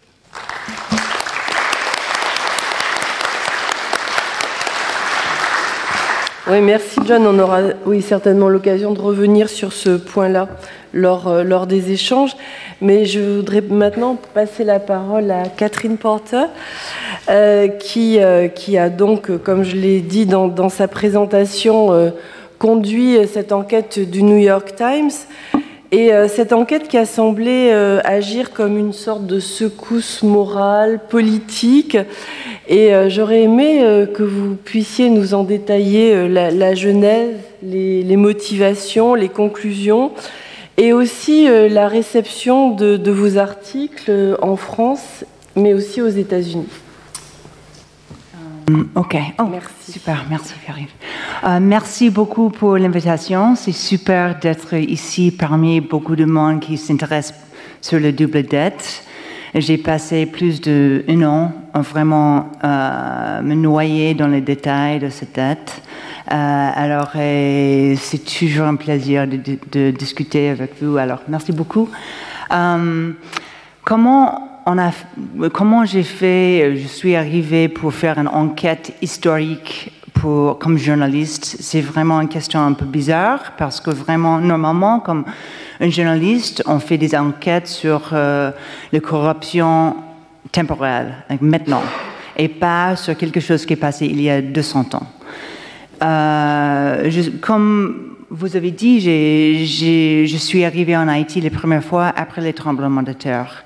Oui, merci John. On aura oui, certainement l'occasion de revenir sur ce point-là lors, euh, lors des échanges. Mais je voudrais maintenant passer la parole à Catherine Porter, euh, qui, euh, qui a donc, comme je l'ai dit dans, dans sa présentation, euh, conduit cette enquête du New York Times. Et euh, cette enquête qui a semblé euh, agir comme une sorte de secousse morale, politique. Et euh, j'aurais aimé euh, que vous puissiez nous en détailler euh, la, la genèse, les, les motivations, les conclusions, et aussi euh, la réception de, de vos articles euh, en France, mais aussi aux États-Unis. Um, ok, oh, merci. Super, merci Ferry. Uh, merci beaucoup pour l'invitation. C'est super d'être ici parmi beaucoup de monde qui s'intéresse sur le double dette. J'ai passé plus d'un an à vraiment euh, me noyer dans les détails de cette dette. Euh, alors, c'est toujours un plaisir de, de, de discuter avec vous. Alors, merci beaucoup. Euh, comment on a, comment j'ai fait, je suis arrivée pour faire une enquête historique pour, comme journaliste, c'est vraiment une question un peu bizarre parce que vraiment, normalement, comme un journaliste, on fait des enquêtes sur euh, la corruption temporelle, maintenant, et pas sur quelque chose qui est passé il y a deux cents ans. Euh, je, comme vous avez dit, j'ai, j'ai, je suis arrivée en Haïti la première fois après les tremblements de terre.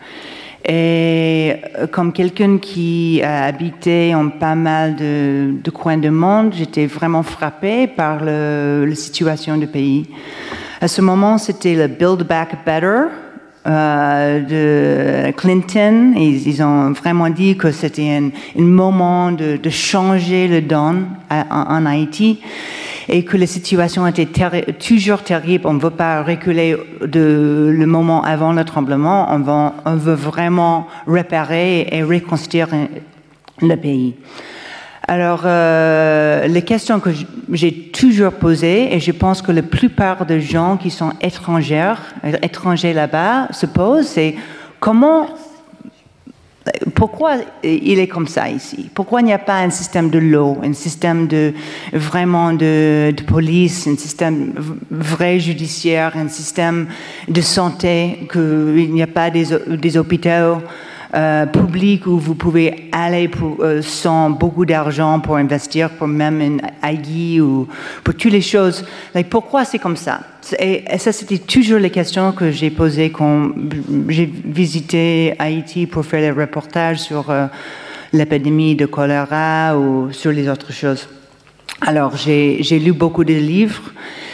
Et comme quelqu'un qui a habité en pas mal de, de coins du monde, j'étais vraiment frappée par le, la situation du pays. À ce moment, c'était le Build Back Better euh, de Clinton. Ils, ils ont vraiment dit que c'était un, un moment de, de changer le don à, en, en Haïti. Et que la situation était terri- toujours terrible. On ne veut pas reculer de le moment avant le tremblement. On, va, on veut vraiment réparer et reconstruire le pays. Alors, euh, les questions que j'ai toujours posées, et je pense que la plupart des gens qui sont étrangers, étrangers là-bas se posent, c'est comment... Pourquoi il est comme ça ici? Pourquoi il n'y a pas un système de l'eau, un système de vraiment de, de police, un système vrai judiciaire, un système de santé, qu'il n'y a pas des, des hôpitaux euh, publics où vous pouvez aller pour, euh, sans beaucoup d'argent pour investir, pour même une I G ou pour toutes les choses. Like, pourquoi c'est comme ça? Et, et ça, c'était toujours les questions que j'ai posées quand j'ai visité Haïti pour faire les reportages sur euh, l'épidémie de choléra ou sur les autres choses. Alors, j'ai, j'ai lu beaucoup de livres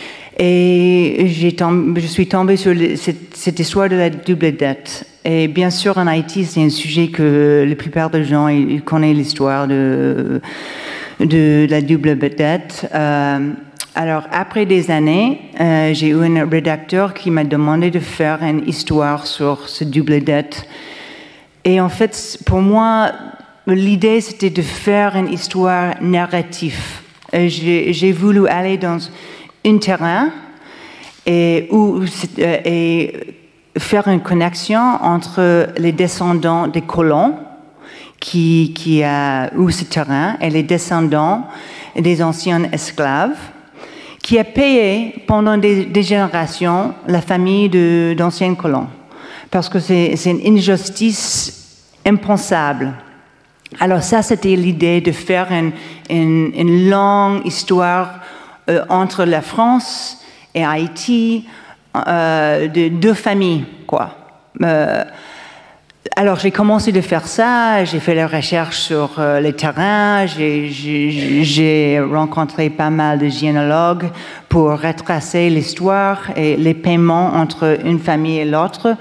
et j'ai tombé, je suis tombée sur le, cette, cette histoire de la double dette. Et bien sûr, en Haïti, c'est un sujet que la plupart des gens ils connaissent l'histoire de, de la double dette. Euh, Alors, après des années, euh, j'ai eu un rédacteur qui m'a demandé de faire une histoire sur ce double dette. Et en fait, pour moi, l'idée, c'était de faire une histoire narrative. Et j'ai, j'ai voulu aller dans un terrain et, où, et faire une connexion entre les descendants des colons qui, qui a eu ce terrain et les descendants des anciens esclaves, qui a payé pendant des, des générations la famille de, d'anciens colons. Parce que c'est, c'est une injustice impensable. Alors ça, c'était l'idée de faire une, une, une longue histoire euh, entre la France et Haïti, euh, de deux familles, quoi. Euh, Alors, j'ai commencé de faire ça, j'ai fait la recherche sur euh, les terrains, j'ai, j'ai, j'ai rencontré pas mal de généalogues pour retracer l'histoire et les paiements entre une famille et l'autre.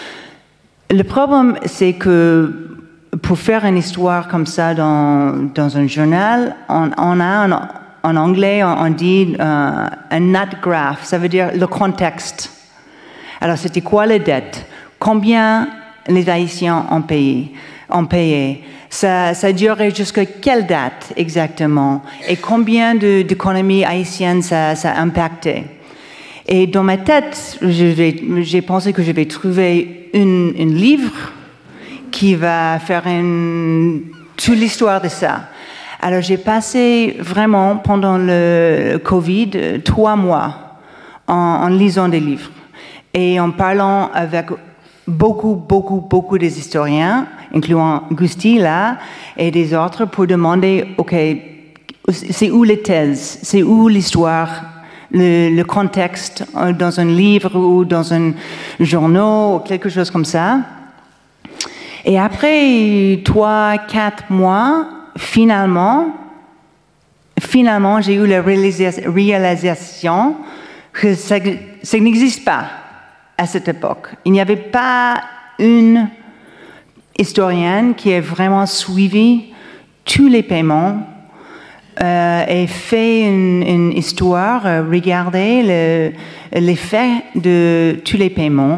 Le problème, c'est que pour faire une histoire comme ça dans, dans un journal, on, on a, en, en anglais, on, on dit euh, un nut graph, ça veut dire le contexte. Alors, c'était quoi la dette? Combien les Haïtiens ont payé, ont payé. Ça, ça durait jusqu'à quelle date exactement? Et combien de, d'économies haïtiennes ça, ça a impacté? Et dans ma tête, je vais, j'ai pensé que je vais trouver un livre qui va faire une, toute l'histoire de ça. Alors j'ai passé vraiment pendant le Covid trois mois en, en lisant des livres et en parlant avec beaucoup, beaucoup, beaucoup des historiens, incluant Gusti là, et des autres, pour demander, OK, c'est où les thèses, c'est où l'histoire, le, le contexte dans un livre ou dans un journal ou quelque chose comme ça. Et après trois, quatre mois, finalement, finalement, j'ai eu la réalisation que ça, ça n'existe pas à cette époque. Il n'y avait pas une historienne qui ait vraiment suivi tous les paiements euh, et fait une, une histoire, euh, regardé le, l'effet de tous les paiements.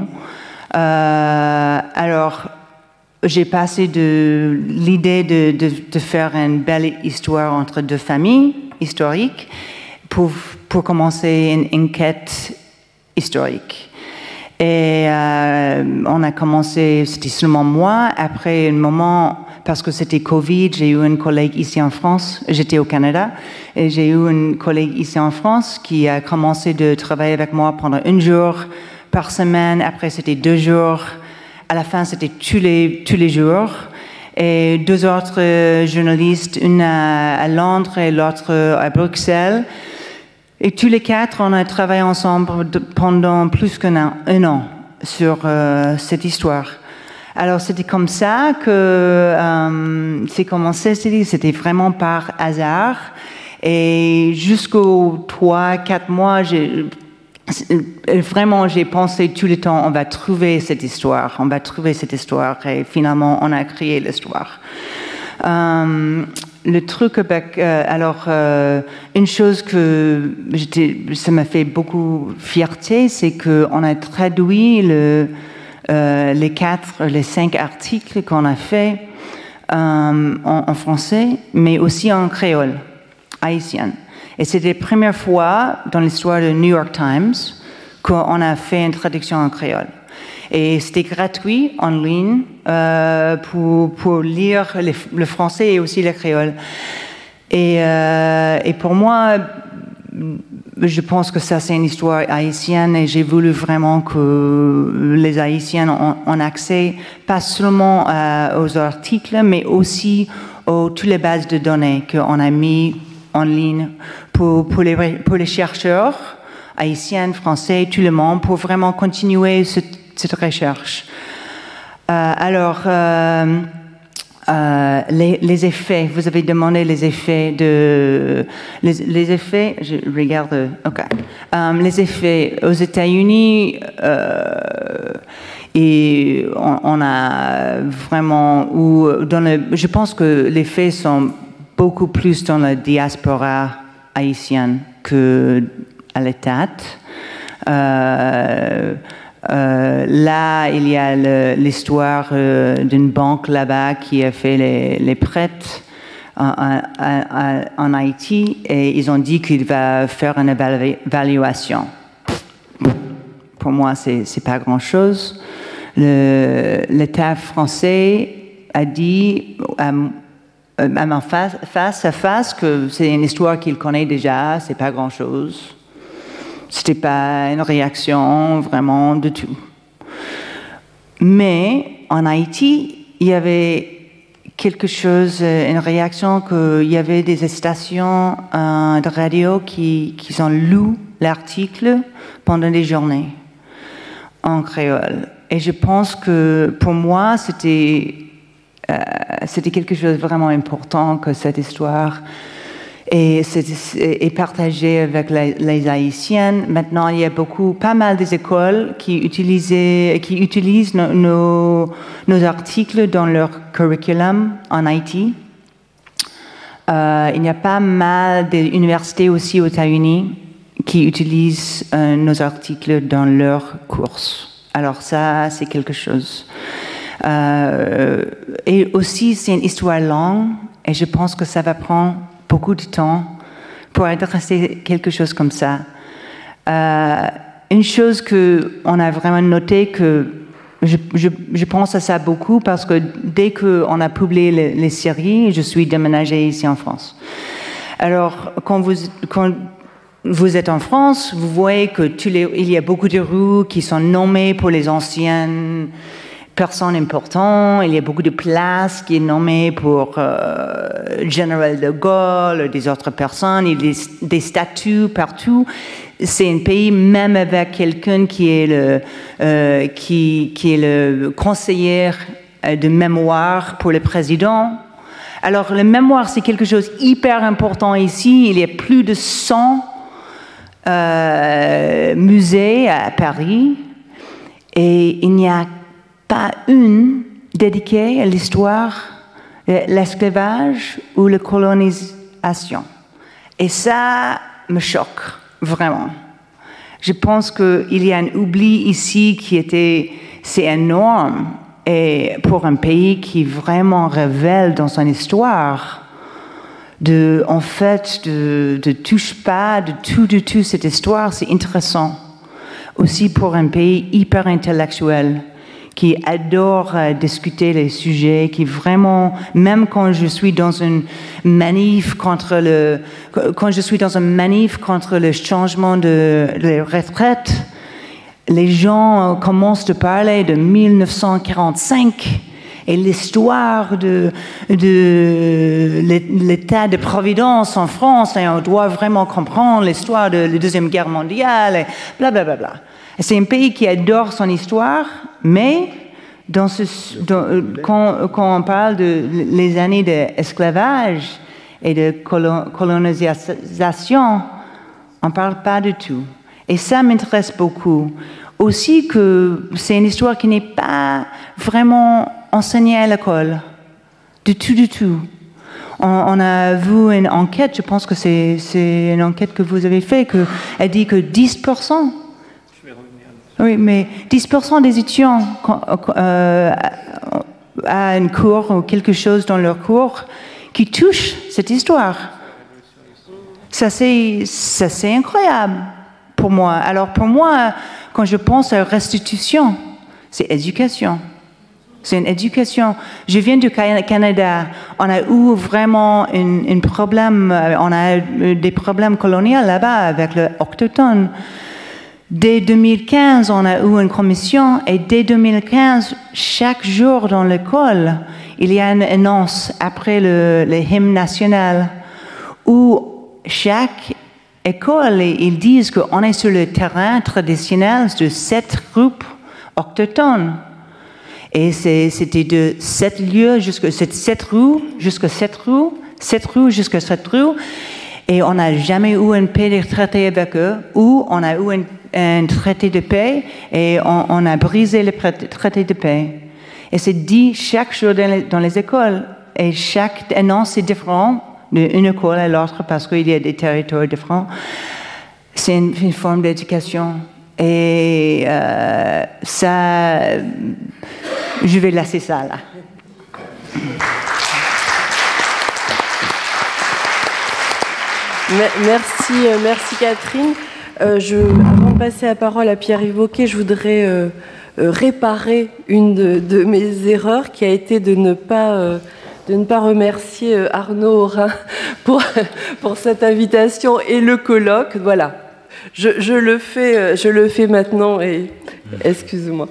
Euh, alors, j'ai passé de l'idée de, de, de faire une belle histoire entre deux familles historiques pour, pour commencer une enquête historique. Et euh, on a commencé, c'était seulement moi, après un moment, parce que c'était Covid, j'ai eu une collègue ici en France, j'étais au Canada, et j'ai eu une collègue ici en France qui a commencé de travailler avec moi pendant un jour par semaine, après c'était deux jours, à la fin c'était tous les, tous les jours. Et deux autres euh, journalistes, une à, à Londres et l'autre à Bruxelles. Et tous les quatre, on a travaillé ensemble de, pendant plus qu'un an, un an sur euh, cette histoire. Alors c'était comme ça que euh, c'est commencé, c'était vraiment par hasard. Et jusqu'aux trois, quatre mois, j'ai... Vraiment, j'ai pensé tout le temps, on va trouver cette histoire, on va trouver cette histoire, et finalement, on a créé l'histoire. Euh, le truc avec, euh, alors, euh, une chose que j'étais, ça m'a fait beaucoup fierté, c'est qu'on a traduit le, euh, les quatre, les cinq articles qu'on a fait euh, en, en français, mais aussi en créole, haïtien. Et c'était la première fois dans l'histoire de New York Times qu'on a fait une traduction en créole. Et c'était gratuit en ligne euh, pour, pour lire les, le français et aussi le créole. Et, euh, et pour moi, je pense que ça c'est une histoire haïtienne et j'ai voulu vraiment que les Haïtiens ont, ont accès pas seulement euh, aux articles, mais aussi aux toutes les bases de données qu'on a mis en ligne pour, pour, les, pour les chercheurs haïtiens, français, tout le monde, pour vraiment continuer ce, cette recherche. Euh, alors, euh, euh, les, les effets, vous avez demandé les effets de... Les, les effets, je regarde, ok. Um, les effets aux États-Unis, euh, et on, on a vraiment... Ou dans le, je pense que les faits sont beaucoup plus dans la diaspora haïtienne qu'à l'État. Euh, euh, là, il y a le, l'histoire euh, d'une banque là-bas qui a fait les, les prêts en, en, en Haïti et ils ont dit qu'il va faire une évaluation. Pour moi, c'est, c'est pas grand-chose. Le, L'État français a dit... Euh, Même face, face à face, que c'est une histoire qu'il connaît déjà, c'est pas grand-chose. C'était pas une réaction vraiment de tout. Mais en Haïti, il y avait quelque chose, une réaction qu'il y avait des stations euh, de radio qui, qui ont lu l'article pendant des journées en créole. Et je pense que pour moi, c'était Euh, c'était quelque chose de vraiment important que cette histoire est, est partagée avec les, les Haïtiennes. Maintenant, il y a beaucoup, pas mal des écoles qui, qui utilisent no, nos, nos articles dans leur curriculum en Haïti. Euh, il y a pas mal d'universités aussi aux États-Unis qui utilisent euh, nos articles dans leurs cours. Alors ça, c'est quelque chose. Euh, et aussi, c'est une histoire longue et je pense que ça va prendre beaucoup de temps pour adresser quelque chose comme ça. Euh, une chose qu'on a vraiment noté, que je, je, je pense à ça beaucoup parce que dès qu'on a publié les, les séries, je suis déménagée ici en France. Alors, quand vous, quand vous êtes en France, vous voyez que tous les, il y a beaucoup de rues qui sont nommées pour les anciennes personnes importantes, il y a beaucoup de places qui sont nommées pour euh, Général de Gaulle ou des autres personnes, il y a des, des statues partout. C'est un pays, même avec quelqu'un qui est le, euh, qui, qui est le conseiller de mémoire pour le président. Alors, le mémoire, c'est quelque chose hyper important ici. Il y a plus de cent euh, musées à Paris et il n'y a pas une dédiée à l'histoire de l'esclavage ou la colonisation. Et ça me choque, vraiment. Je pense qu'il y a un oubli ici qui était, c'est énorme, et pour un pays qui vraiment révèle dans son histoire, de, en fait, de, de touche pas de tout, de tout cette histoire, c'est intéressant. Aussi pour un pays hyper intellectuel, qui adore euh, discuter les sujets, qui vraiment, même quand je suis dans une manif contre le, quand je suis dans une manif contre le changement de, de la retraite, les gens commencent de parler de mille neuf cent quarante-cinq et l'histoire de, de l'état de providence en France, et on doit vraiment comprendre l'histoire de la Deuxième Guerre mondiale, et blablabla. Bla, bla, bla. C'est un pays qui adore son histoire, mais dans ce, dans, quand, quand on parle de les années d'esclavage et de colonisation, on ne parle pas du tout. Et ça m'intéresse beaucoup. Aussi que c'est une histoire qui n'est pas vraiment enseignée à l'école. Du tout, du tout. On, on a vu une enquête, je pense que c'est, c'est une enquête que vous avez faite, elle dit que dix pour cent... Oui, mais dix pour cent des étudiants euh, à un cours ou quelque chose dans leur cours qui touchent cette histoire. Ça, c'est, ça, c'est incroyable pour moi. Alors, pour moi, quand je pense à restitution, c'est éducation. C'est une éducation. Je viens du Canada. On a eu vraiment un, un problème, on a eu des problèmes coloniaux là-bas avec les autochtones. Dès deux mille quinze, on a eu une commission et dès deux mille quinze, chaque jour dans l'école, il y a une annonce après le, le hymne national où chaque école, ils disent qu'on est sur le terrain traditionnel de sept groupes autochtones. Et c'est, c'était de sept lieux jusqu'à sept rues, jusqu'à sept rues, sept rues jusqu'à sept rues. Et on n'a jamais eu un paix de traité avec eux, ou on a eu un, un traité de paix et on, on a brisé le traité de paix. Et c'est dit chaque jour dans les, dans les écoles. Et chaque annonce est différent d'une école à l'autre parce qu'il y a des territoires différents. C'est une, une forme d'éducation. Et euh, ça, je vais laisser ça là. Merci, merci Catherine. Euh, je, avant de passer la parole à Pierre-Yves Bocquet, je voudrais euh, euh, réparer une de, de mes erreurs qui a été de ne pas, euh, de ne pas remercier euh, Arnaud Aurin pour, pour cette invitation et le colloque. Voilà, je, je, le, fais, je le fais maintenant et excuse-moi.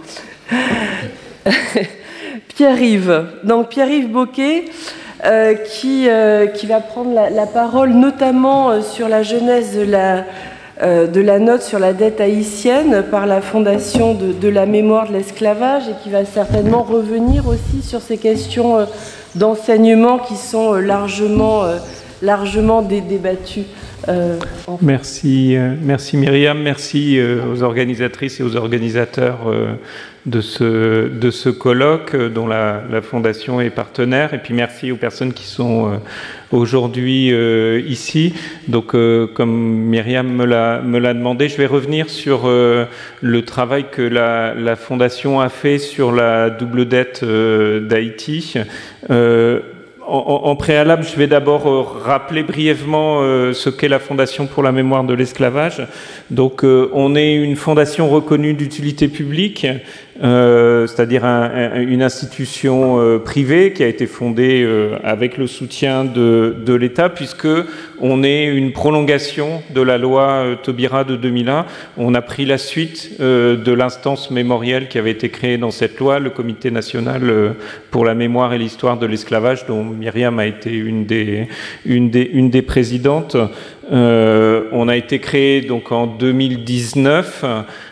Pierre-Yves, donc Pierre-Yves Bocquet. Euh, qui, euh, qui va prendre la, la parole notamment euh, sur la genèse de la, euh, de la note sur la dette haïtienne par la Fondation de, de la mémoire de l'esclavage et qui va certainement revenir aussi sur ces questions euh, d'enseignement qui sont euh, largement, euh, largement dé- débattues. Euh, en... Merci, euh, merci Myriam, merci euh, aux organisatrices et aux organisateurs euh, de ce, de ce colloque euh, dont la, la Fondation est partenaire, et puis merci aux personnes qui sont euh, aujourd'hui euh, ici. Donc euh, comme Myriam me l'a, me l'a demandé, je vais revenir sur euh, le travail que la, la Fondation a fait sur la double dette euh, d'Haïti. Euh, En, en préalable, je vais d'abord euh, rappeler brièvement euh, ce qu'est la Fondation pour la mémoire de l'esclavage. Donc, euh, on est une fondation reconnue d'utilité publique, euh, c'est-à-dire un, un, une institution euh, privée qui a été fondée euh, avec le soutien de, de l'État, puisque on est une prolongation de la loi euh, Taubira de deux mille un. On a pris la suite euh, de l'instance mémorielle qui avait été créée dans cette loi, le Comité national euh, pour la mémoire et l'histoire de l'esclavage, dont Myriam a été une des, une des, une des présidentes. Euh, on a été créé donc en deux mille dix-neuf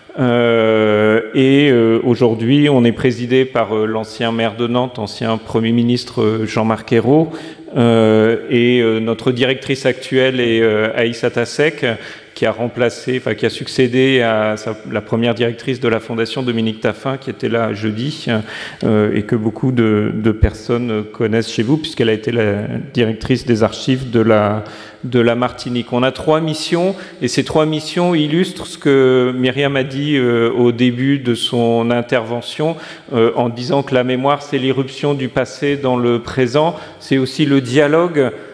euh, et euh, aujourd'hui on est présidé par euh, l'ancien maire de Nantes, ancien Premier ministre euh, Jean-Marc Ayrault, euh, et euh, notre directrice actuelle est euh, Aïssata Seck, qui a remplacé, enfin qui a succédé à sa, la première directrice de la Fondation, Dominique Taffin, qui était là jeudi, euh, et que beaucoup de, de personnes connaissent chez vous, puisqu'elle a été la directrice des archives de la, de la Martinique. On a trois missions, et ces trois missions illustrent ce que Myriam a dit euh, au début de son intervention, euh, en disant que la mémoire, c'est l'irruption du passé dans le présent, c'est aussi le dialogue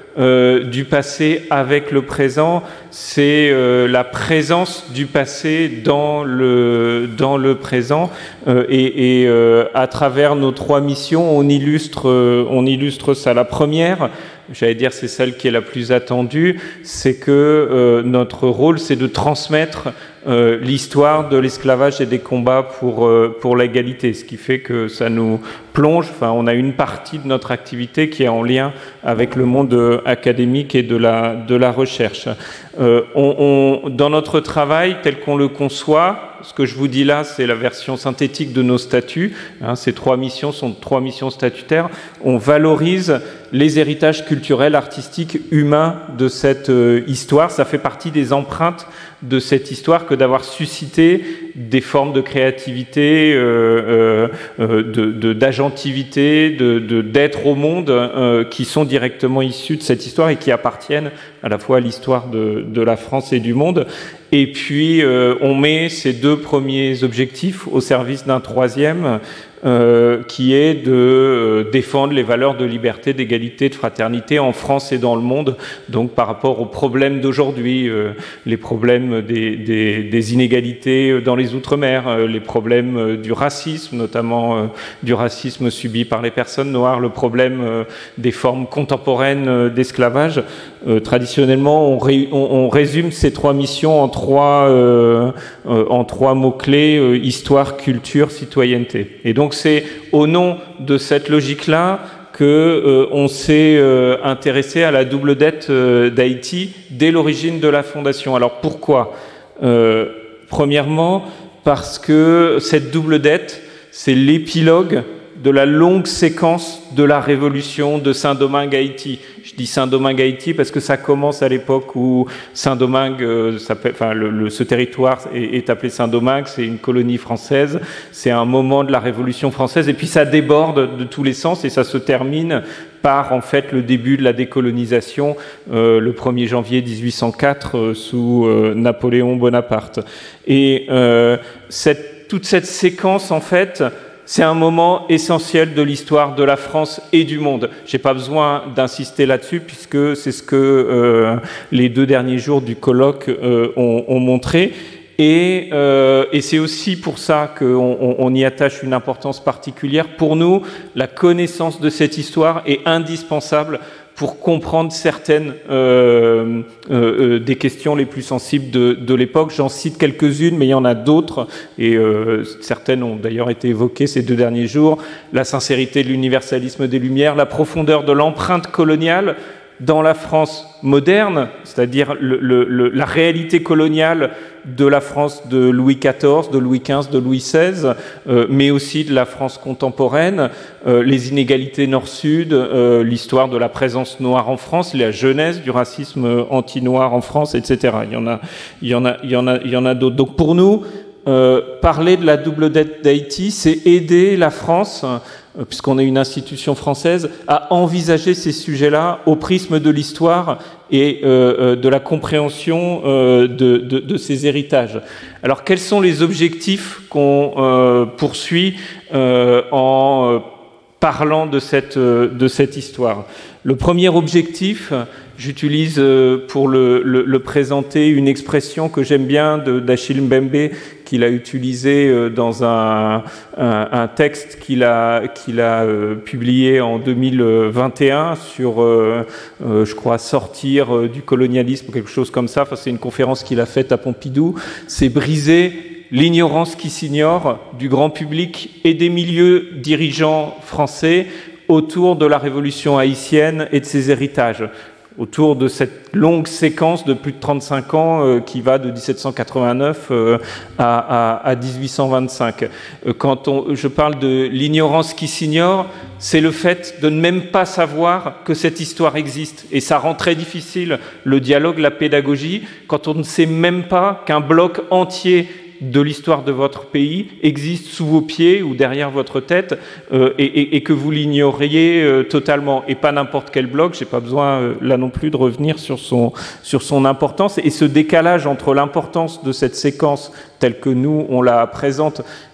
euh, du passé avec le présent, c'est euh, la présence du passé dans le, dans le présent. Euh, et et euh, à travers nos trois missions, on illustre, euh, on illustre ça. La première, j'allais dire c'est celle qui est la plus attendue, c'est que euh, notre rôle, c'est de transmettre euh, l'histoire de l'esclavage et des combats pour, euh, pour l'égalité, ce qui fait que ça nous plonge, enfin on a une partie de notre activité qui est en lien avec le monde euh, académique et de la, de la recherche. Euh, on, on, dans notre travail tel qu'on le conçoit, ce que je vous dis là, c'est la version synthétique de nos statuts. Hein, ces trois missions sont trois missions statutaires. On valorise les héritages culturels, artistiques, humains de cette euh, histoire. Ça fait partie des empreintes de cette histoire que d'avoir suscité des formes de créativité, euh, euh, de, de, d'agentivité, de, de, d'être au monde euh, qui sont directement issus de cette histoire et qui appartiennent à la fois à l'histoire de, de la France et du monde. Et puis, euh, on met ces deux premiers objectifs au service d'un troisième, euh, qui est de euh, défendre les valeurs de liberté, d'égalité, de fraternité en France et dans le monde. Donc, par rapport aux problèmes d'aujourd'hui, euh, les problèmes des, des, des inégalités dans les Outre-mer, euh, les problèmes euh, du racisme, notamment euh, du racisme subi par les personnes noires, le problème euh, des formes contemporaines euh, d'esclavage. Euh, traditionnellement, on, ré, on, on résume ces trois missions en trois, euh, euh, en trois mots-clés, euh, histoire, culture, citoyenneté. Et donc, c'est au nom de cette logique-là qu'on euh, s'est euh, intéressé à la double dette euh, d'Haïti dès l'origine de la Fondation. Alors, pourquoi ? euh, Premièrement, parce que cette double dette, c'est l'épilogue de la longue séquence de la révolution de Saint-Domingue Haïti. Je dis Saint-Domingue Haïti parce que ça commence à l'époque où Saint-Domingue, euh, enfin, le, le, ce territoire est, est appelé Saint-Domingue, c'est une colonie française, c'est un moment de la Révolution française, et puis ça déborde de tous les sens et ça se termine par en fait le début de la décolonisation euh, le premier janvier mille huit cent quatre euh, sous euh, Napoléon Bonaparte. Et euh, cette, toute cette séquence en fait, c'est un moment essentiel de l'histoire de la France et du monde. Je n'ai pas besoin d'insister là-dessus puisque c'est ce que euh, les deux derniers jours du colloque euh, ont, ont montré. Et, euh, et c'est aussi pour ça qu'on on, on y attache une importance particulière. Pour nous, la connaissance de cette histoire est indispensable pour comprendre certaines euh, euh, des questions les plus sensibles de, de l'époque. J'en cite quelques-unes, mais il y en a d'autres, et euh, certaines ont d'ailleurs été évoquées ces deux derniers jours. La sincérité de l'universalisme des Lumières, la profondeur de l'empreinte coloniale dans la France moderne, c'est-à-dire le, le, le, la réalité coloniale de la France de Louis quatorze, de Louis quinze, de Louis seize, euh, mais aussi de la France contemporaine, euh, les inégalités nord-sud, euh, l'histoire de la présence noire en France, la genèse du racisme anti-noir en France, et cetera. Il y en a, il y en a, il y en a, il y en a d'autres. Donc pour nous, euh, parler de la double dette d'Haïti, c'est aider la France, puisqu'on est une institution française, à envisager ces sujets-là au prisme de l'histoire et euh, de la compréhension euh, de, de, de ces héritages. Alors, quels sont les objectifs qu'on euh, poursuit euh, en euh, parlant de cette, de cette histoire ? Le premier objectif, j'utilise pour le, le, le présenter une expression que j'aime bien d'Achille Mbembe, qu'il a utilisée dans un, un, un texte qu'il a, qu'il a publié en deux mille vingt et un sur, euh, je crois, sortir du colonialisme, quelque chose comme ça. Enfin, c'est une conférence qu'il a faite à Pompidou. C'est briser l'ignorance qui s'ignore du grand public et des milieux dirigeants français autour de la révolution haïtienne et de ses héritages, autour de cette longue séquence de plus de trente-cinq ans euh, qui va de dix-sept cent quatre-vingt-neuf euh, à, à, à dix-huit cent vingt-cinq. Euh, quand on, je parle de l'ignorance qui s'ignore, c'est le fait de ne même pas savoir que cette histoire existe. Et ça rend très difficile le dialogue, la pédagogie, quand on ne sait même pas qu'un bloc entier de l'histoire de votre pays existe sous vos pieds ou derrière votre tête euh, et, et, et que vous l'ignoriez euh, totalement, et pas n'importe quel bloc. J'ai pas besoin euh, là non plus de revenir sur son, sur son importance et ce décalage entre l'importance de cette séquence telle que nous on la présente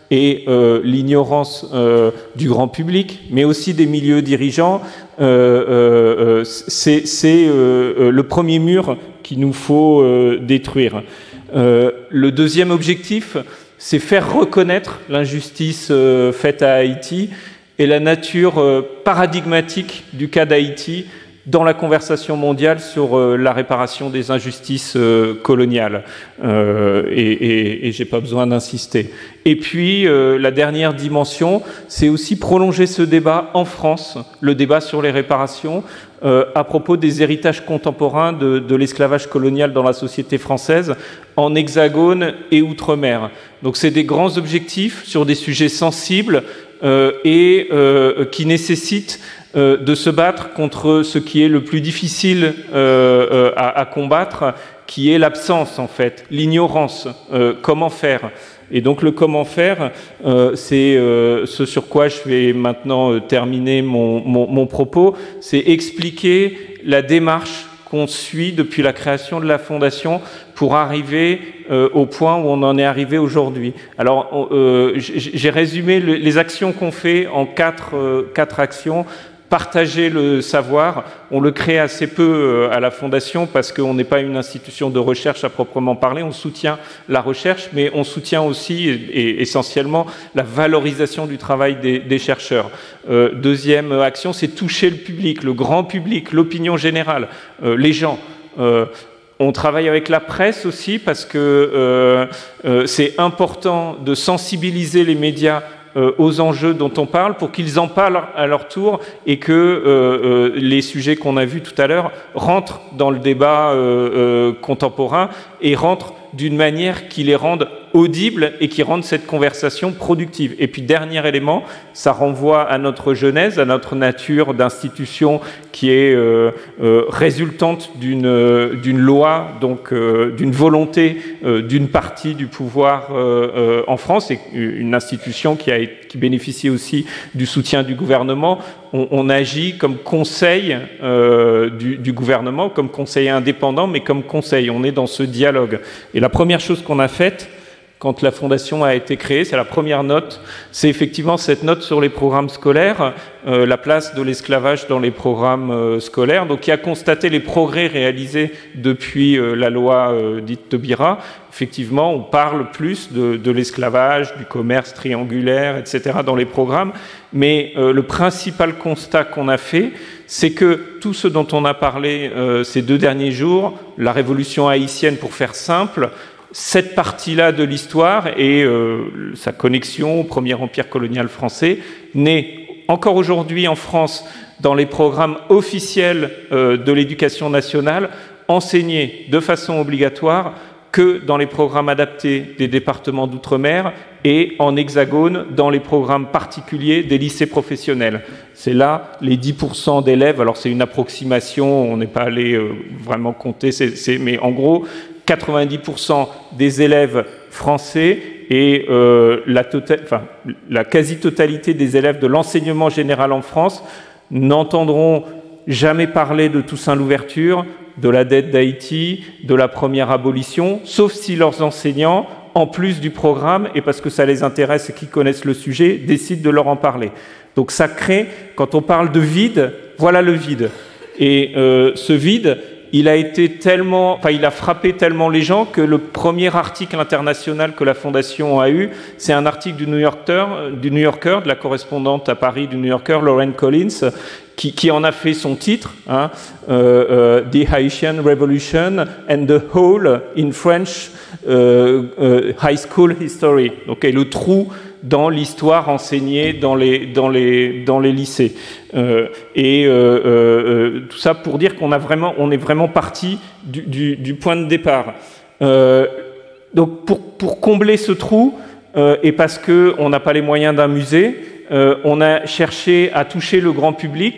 et euh, l'ignorance euh, du grand public, mais aussi des milieux dirigeants, euh, euh, c'est, c'est euh, le premier mur qu'il nous faut euh, détruire. Euh, le deuxième objectif, c'est faire reconnaître l'injustice euh, faite à Haïti et la nature euh, paradigmatique du cas d'Haïti dans la conversation mondiale sur euh, la réparation des injustices euh, coloniales. Euh, et et, et j'ai pas besoin d'insister. Et puis, euh, la dernière dimension, c'est aussi prolonger ce débat en France, le débat sur les réparations, euh, à propos des héritages contemporains de, de l'esclavage colonial dans la société française, en hexagone et outre-mer. Donc, c'est des grands objectifs sur des sujets sensibles euh, et euh, qui nécessitent Euh, de se battre contre ce qui est le plus difficile euh, euh, à, à combattre, qui est l'absence, en fait, l'ignorance. Euh, comment faire ? Et donc le comment faire, euh, c'est euh, ce sur quoi je vais maintenant euh, terminer mon, mon, mon propos, c'est expliquer la démarche qu'on suit depuis la création de la Fondation pour arriver euh, au point où on en est arrivé aujourd'hui. Alors, euh, j'ai résumé le, les actions qu'on fait en quatre, euh, quatre actions. Partager le savoir, on le crée assez peu à la Fondation parce qu'on n'est pas une institution de recherche à proprement parler, on soutient la recherche, mais on soutient aussi et essentiellement la valorisation du travail des, des chercheurs. Euh, deuxième action, c'est toucher le public, le grand public, l'opinion générale, euh, les gens. Euh, On travaille avec la presse aussi parce que euh, euh, c'est important de sensibiliser les médias euh, aux enjeux dont on parle pour qu'ils en parlent à leur tour et que euh, euh, les sujets qu'on a vus tout à l'heure rentrent dans le débat euh, euh, contemporain et rentrent d'une manière qui les rende audibles et qui rende cette conversation productive. Et puis, dernier élément, ça renvoie à notre genèse, à notre nature d'institution qui est euh, euh, résultante d'une euh, d'une loi, donc euh, d'une volonté euh, d'une partie du pouvoir euh, euh, en France, et une institution qui, a, qui bénéficie aussi du soutien du gouvernement. On, on agit comme conseil euh, du, du gouvernement, comme conseil indépendant, mais comme conseil. On est dans ce dialogue. Et la première chose qu'on a faite, quand la Fondation a été créée, c'est la première note, c'est effectivement cette note sur les programmes scolaires, euh, la place de l'esclavage dans les programmes euh, scolaires, donc qui a constaté les progrès réalisés depuis euh, la loi euh, dite Taubira. Effectivement, on parle plus de, de l'esclavage, du commerce triangulaire, et cetera dans les programmes, mais euh, le principal constat qu'on a fait, c'est que tout ce dont on a parlé euh, ces deux derniers jours, la révolution haïtienne pour faire simple, cette partie-là de l'histoire et euh, sa connexion au premier empire colonial français n'est encore aujourd'hui en France, dans les programmes officiels euh, de l'éducation nationale, enseignée de façon obligatoire que dans les programmes adaptés des départements d'outre-mer et en hexagone dans les programmes particuliers des lycées professionnels. C'est là les dix pour cent d'élèves, alors c'est une approximation, on n'est pas allé euh, vraiment compter, c'est, c'est, mais en gros, quatre-vingt-dix pour cent des élèves français et euh, la, tota- enfin, la quasi-totalité des élèves de l'enseignement général en France n'entendront jamais parler de Toussaint Louverture, de la dette d'Haïti, de la première abolition, sauf si leurs enseignants, en plus du programme, et parce que ça les intéresse et qu'ils connaissent le sujet, décident de leur en parler. Donc ça crée, quand on parle de vide, voilà le vide. Et euh, ce vide, il a été tellement, enfin, il a frappé tellement les gens que le premier article international que la Fondation a eu, c'est un article du New Yorker, du New Yorker, de la correspondante à Paris du New Yorker, Lauren Collins, qui, qui en a fait son titre, hein, euh, euh, The Haitian Revolution and the Hole in French euh, euh, High School History. Donc, et le trou dans l'histoire enseignée dans les, dans les, dans les lycées. Euh, et euh, euh, tout ça pour dire qu'on a vraiment, on est vraiment parti du, du, du point de départ. Euh, donc pour, pour combler ce trou, euh, et parce qu'on n'a pas les moyens d'un musée, euh, on a cherché à toucher le grand public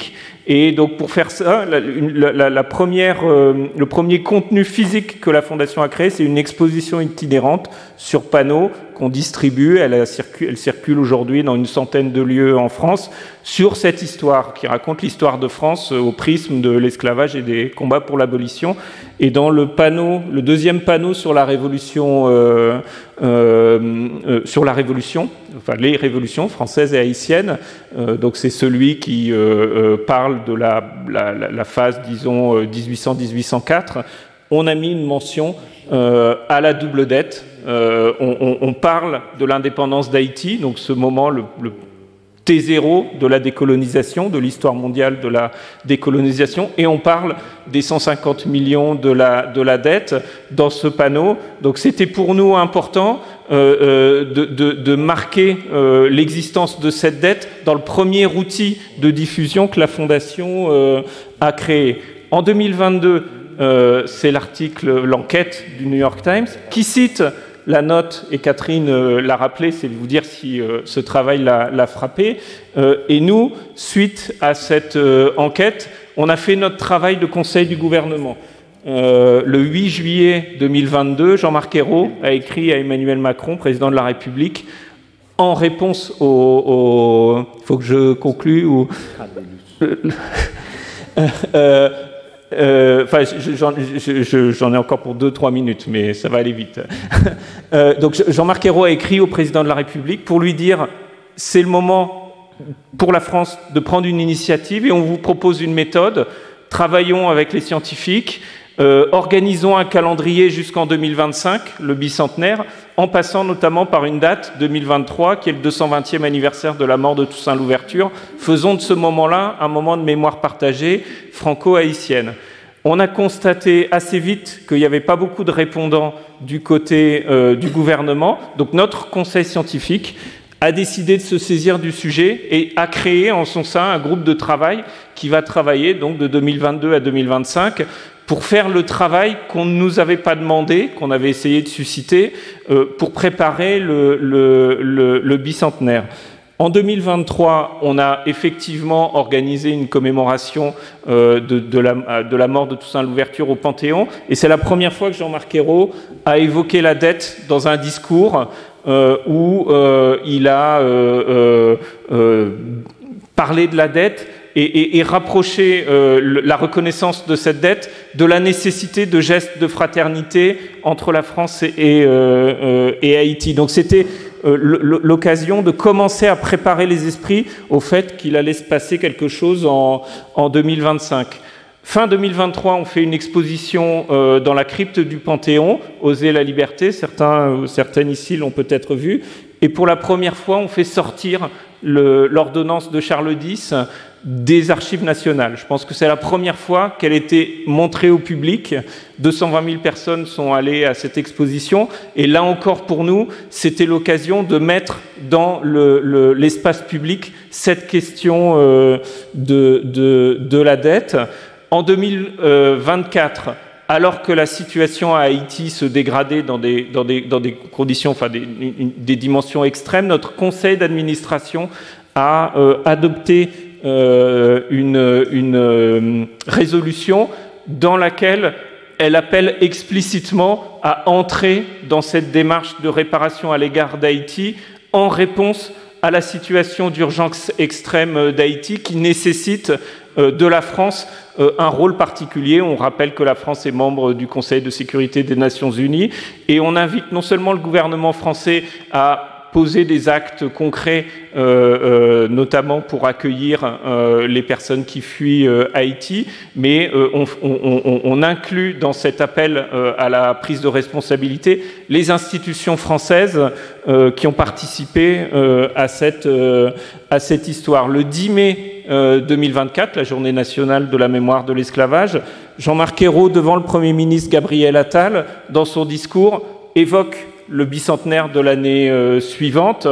Et donc pour faire ça, la, la, la première, euh, le premier contenu physique que la Fondation a créé, c'est une exposition itinérante sur panneaux qu'on distribue. Elle, a circu, elle circule aujourd'hui dans une centaine de lieux en France sur cette histoire qui raconte l'histoire de France au prisme de l'esclavage et des combats pour l'abolition. Et dans le panneau, le deuxième panneau sur la révolution, euh, euh, euh, sur la révolution, enfin les révolutions françaises et haïtiennes, euh, donc c'est celui qui euh, euh, parle de la, la, la phase, disons, dix-huit cents à dix-huit cent quatre, on a mis une mention euh, à la double dette. Euh, on, on, on parle de l'indépendance d'Haïti, donc ce moment, le, le T zéro de la décolonisation, de l'histoire mondiale de la décolonisation, et on parle des cent cinquante millions de la, de la dette dans ce panneau. Donc c'était pour nous important euh, euh, de, de, de marquer euh, l'existence de cette dette dans le premier outil de diffusion que la Fondation euh, a créé. En deux mille vingt-deux, euh, c'est l'article, l'enquête du New York Times, qui cite la note, et Catherine euh, l'a rappelé, c'est de vous dire si euh, ce travail l'a, l'a frappé. Euh, et nous, suite à cette euh, enquête, on a fait notre travail de conseil du gouvernement. Euh, le huit juillet deux mille vingt-deux, Jean-Marc Ayrault a écrit à Emmanuel Macron, président de la République, en réponse au... Il faut que je conclue ou... euh, Euh, enfin, j'en, j'en ai encore pour deux trois minutes, mais ça va aller vite. euh, donc, Jean-Marc Ayrault a écrit au président de la République pour lui dire « c'est le moment pour la France de prendre une initiative et on vous propose une méthode. Travaillons avec les scientifiques, euh, organisons un calendrier jusqu'en deux mille vingt-cinq, le bicentenaire, en passant notamment par une date, deux mille vingt-trois, qui est le deux cent vingtième anniversaire de la mort de Toussaint Louverture. Faisons de ce moment-là un moment de mémoire partagée franco-haïtienne. » On a constaté assez vite qu'il n'y avait pas beaucoup de répondants du côté euh, du gouvernement. Donc notre conseil scientifique a décidé de se saisir du sujet et a créé en son sein un groupe de travail qui va travailler donc de deux mille vingt-deux à deux mille vingt-cinq pour faire le travail qu'on ne nous avait pas demandé, qu'on avait essayé de susciter, euh, pour préparer le, le, le, le bicentenaire. En deux mille vingt-trois, on a effectivement organisé une commémoration euh, de, de, la, de la mort de Toussaint Louverture au Panthéon, et c'est la première fois que Jean-Marc Ayrault a évoqué la dette dans un discours euh, où euh, il a euh, euh, parlé de la dette et, et, et rapproché euh, la reconnaissance de cette dette de la nécessité de gestes de fraternité entre la France et, et, euh, et Haïti. Donc c'était l'occasion de commencer à préparer les esprits au fait qu'il allait se passer quelque chose en, en deux mille vingt-cinq. Fin deux mille vingt-trois, on fait une exposition euh, dans la crypte du Panthéon, Oser la liberté, certains, euh, certaines ici l'ont peut-être vu, et pour la première fois, on fait sortir le, l'ordonnance de Charles X des archives nationales. Je pense que c'est la première fois qu'elle était montrée au public. deux cent vingt mille personnes sont allées à cette exposition. Et là encore, pour nous, c'était l'occasion de mettre dans le, le, l'espace public cette question euh, de, de, de la dette. En deux mille vingt-quatre, alors que la situation à Haïti se dégradait dans des, dans des, dans des conditions, enfin des, des dimensions extrêmes, notre conseil d'administration a euh, adopté Euh, une, une euh, résolution dans laquelle elle appelle explicitement à entrer dans cette démarche de réparation à l'égard d'Haïti en réponse à la situation d'urgence extrême d'Haïti qui nécessite euh, de la France euh, un rôle particulier. On rappelle que la France est membre du Conseil de sécurité des Nations Unies et on invite non seulement le gouvernement français à poser des actes concrets, euh, euh, notamment pour accueillir euh, les personnes qui fuient euh, Haïti, mais euh, on, on, on inclut dans cet appel euh, à la prise de responsabilité les institutions françaises euh, qui ont participé euh, à, cette, euh, à cette histoire. Le dix mai euh, deux mille vingt-quatre, la journée nationale de la mémoire de l'esclavage, Jean-Marc Ayrault, devant le Premier ministre Gabriel Attal, dans son discours, évoque le bicentenaire de l'année euh, suivante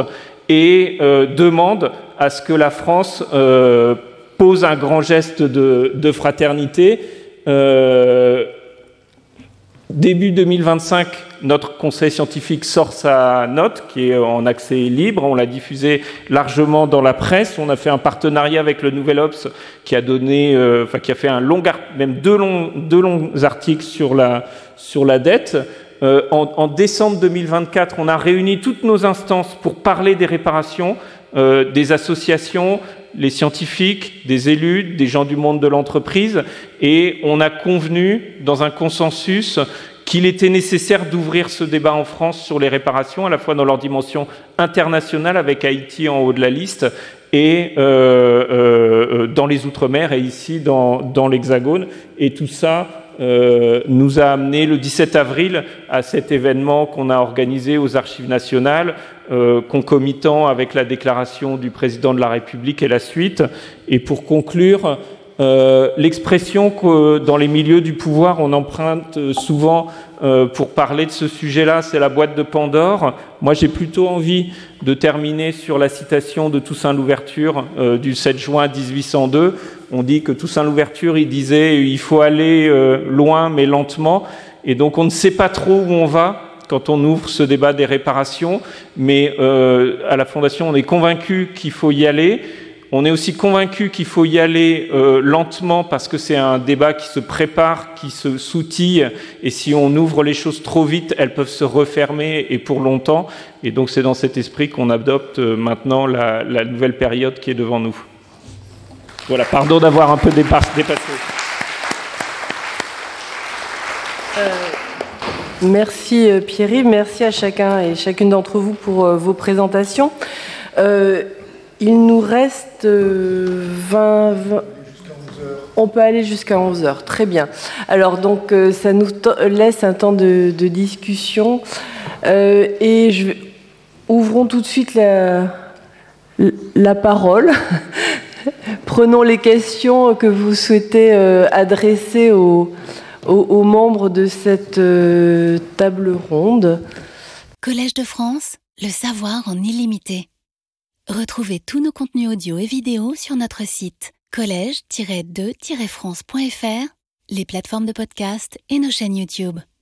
et euh, demande à ce que la France euh, pose un grand geste de, de fraternité. Euh, début deux mille vingt-cinq, notre conseil scientifique sort sa note qui est en accès libre. On l'a diffusée largement dans la presse. On a fait un partenariat avec le Nouvel Obs qui a donné, euh, enfin qui a fait un long, même deux longs, deux longs articles sur la sur la dette. Euh, en, en décembre deux mille vingt-quatre, on a réuni toutes nos instances pour parler des réparations, euh, des associations, les scientifiques, des élus, des gens du monde de l'entreprise, et on a convenu, dans un consensus, qu'il était nécessaire d'ouvrir ce débat en France sur les réparations, à la fois dans leur dimension internationale, avec Haïti en haut de la liste, et euh, euh, dans les Outre-mer, et ici dans, dans l'Hexagone. Et tout ça euh, nous a amené le dix-sept avril à cet événement qu'on a organisé aux Archives nationales, euh, concomitant avec la déclaration du président de la République et la suite. Et pour conclure, euh, l'expression que dans les milieux du pouvoir on emprunte souvent euh, pour parler de ce sujet-là, c'est la boîte de Pandore. Moi, j'ai plutôt envie de terminer sur la citation de Toussaint Louverture euh, du sept juin dix-huit cent deux. On dit que Toussaint Louverture, il disait « il faut aller euh, loin mais lentement ». Et donc on ne sait pas trop où on va quand on ouvre ce débat des réparations, mais euh, à la Fondation, on est convaincu qu'il faut y aller. On est aussi convaincu qu'il faut y aller euh, lentement parce que c'est un débat qui se prépare, qui se soutille, et si on ouvre les choses trop vite, elles peuvent se refermer et pour longtemps. Et donc c'est dans cet esprit qu'on adopte maintenant la, la nouvelle période qui est devant nous. Voilà, pardon d'avoir un peu dépassé. Euh, merci Pierre-Yves, merci à chacun et chacune d'entre vous pour euh, vos présentations. Euh, il nous reste euh, vingt, vingt... On peut aller jusqu'à onze heures, très bien. Alors donc euh, ça nous t- laisse un temps de, de discussion euh, et je vais... ouvrons tout de suite la, la parole. Prenons les questions que vous souhaitez euh, adresser aux, aux, aux membres de cette euh, table ronde. Collège de France, le savoir en illimité. Retrouvez tous nos contenus audio et vidéo sur notre site collège tiret de tiret france point f r, les plateformes de podcast et nos chaînes YouTube.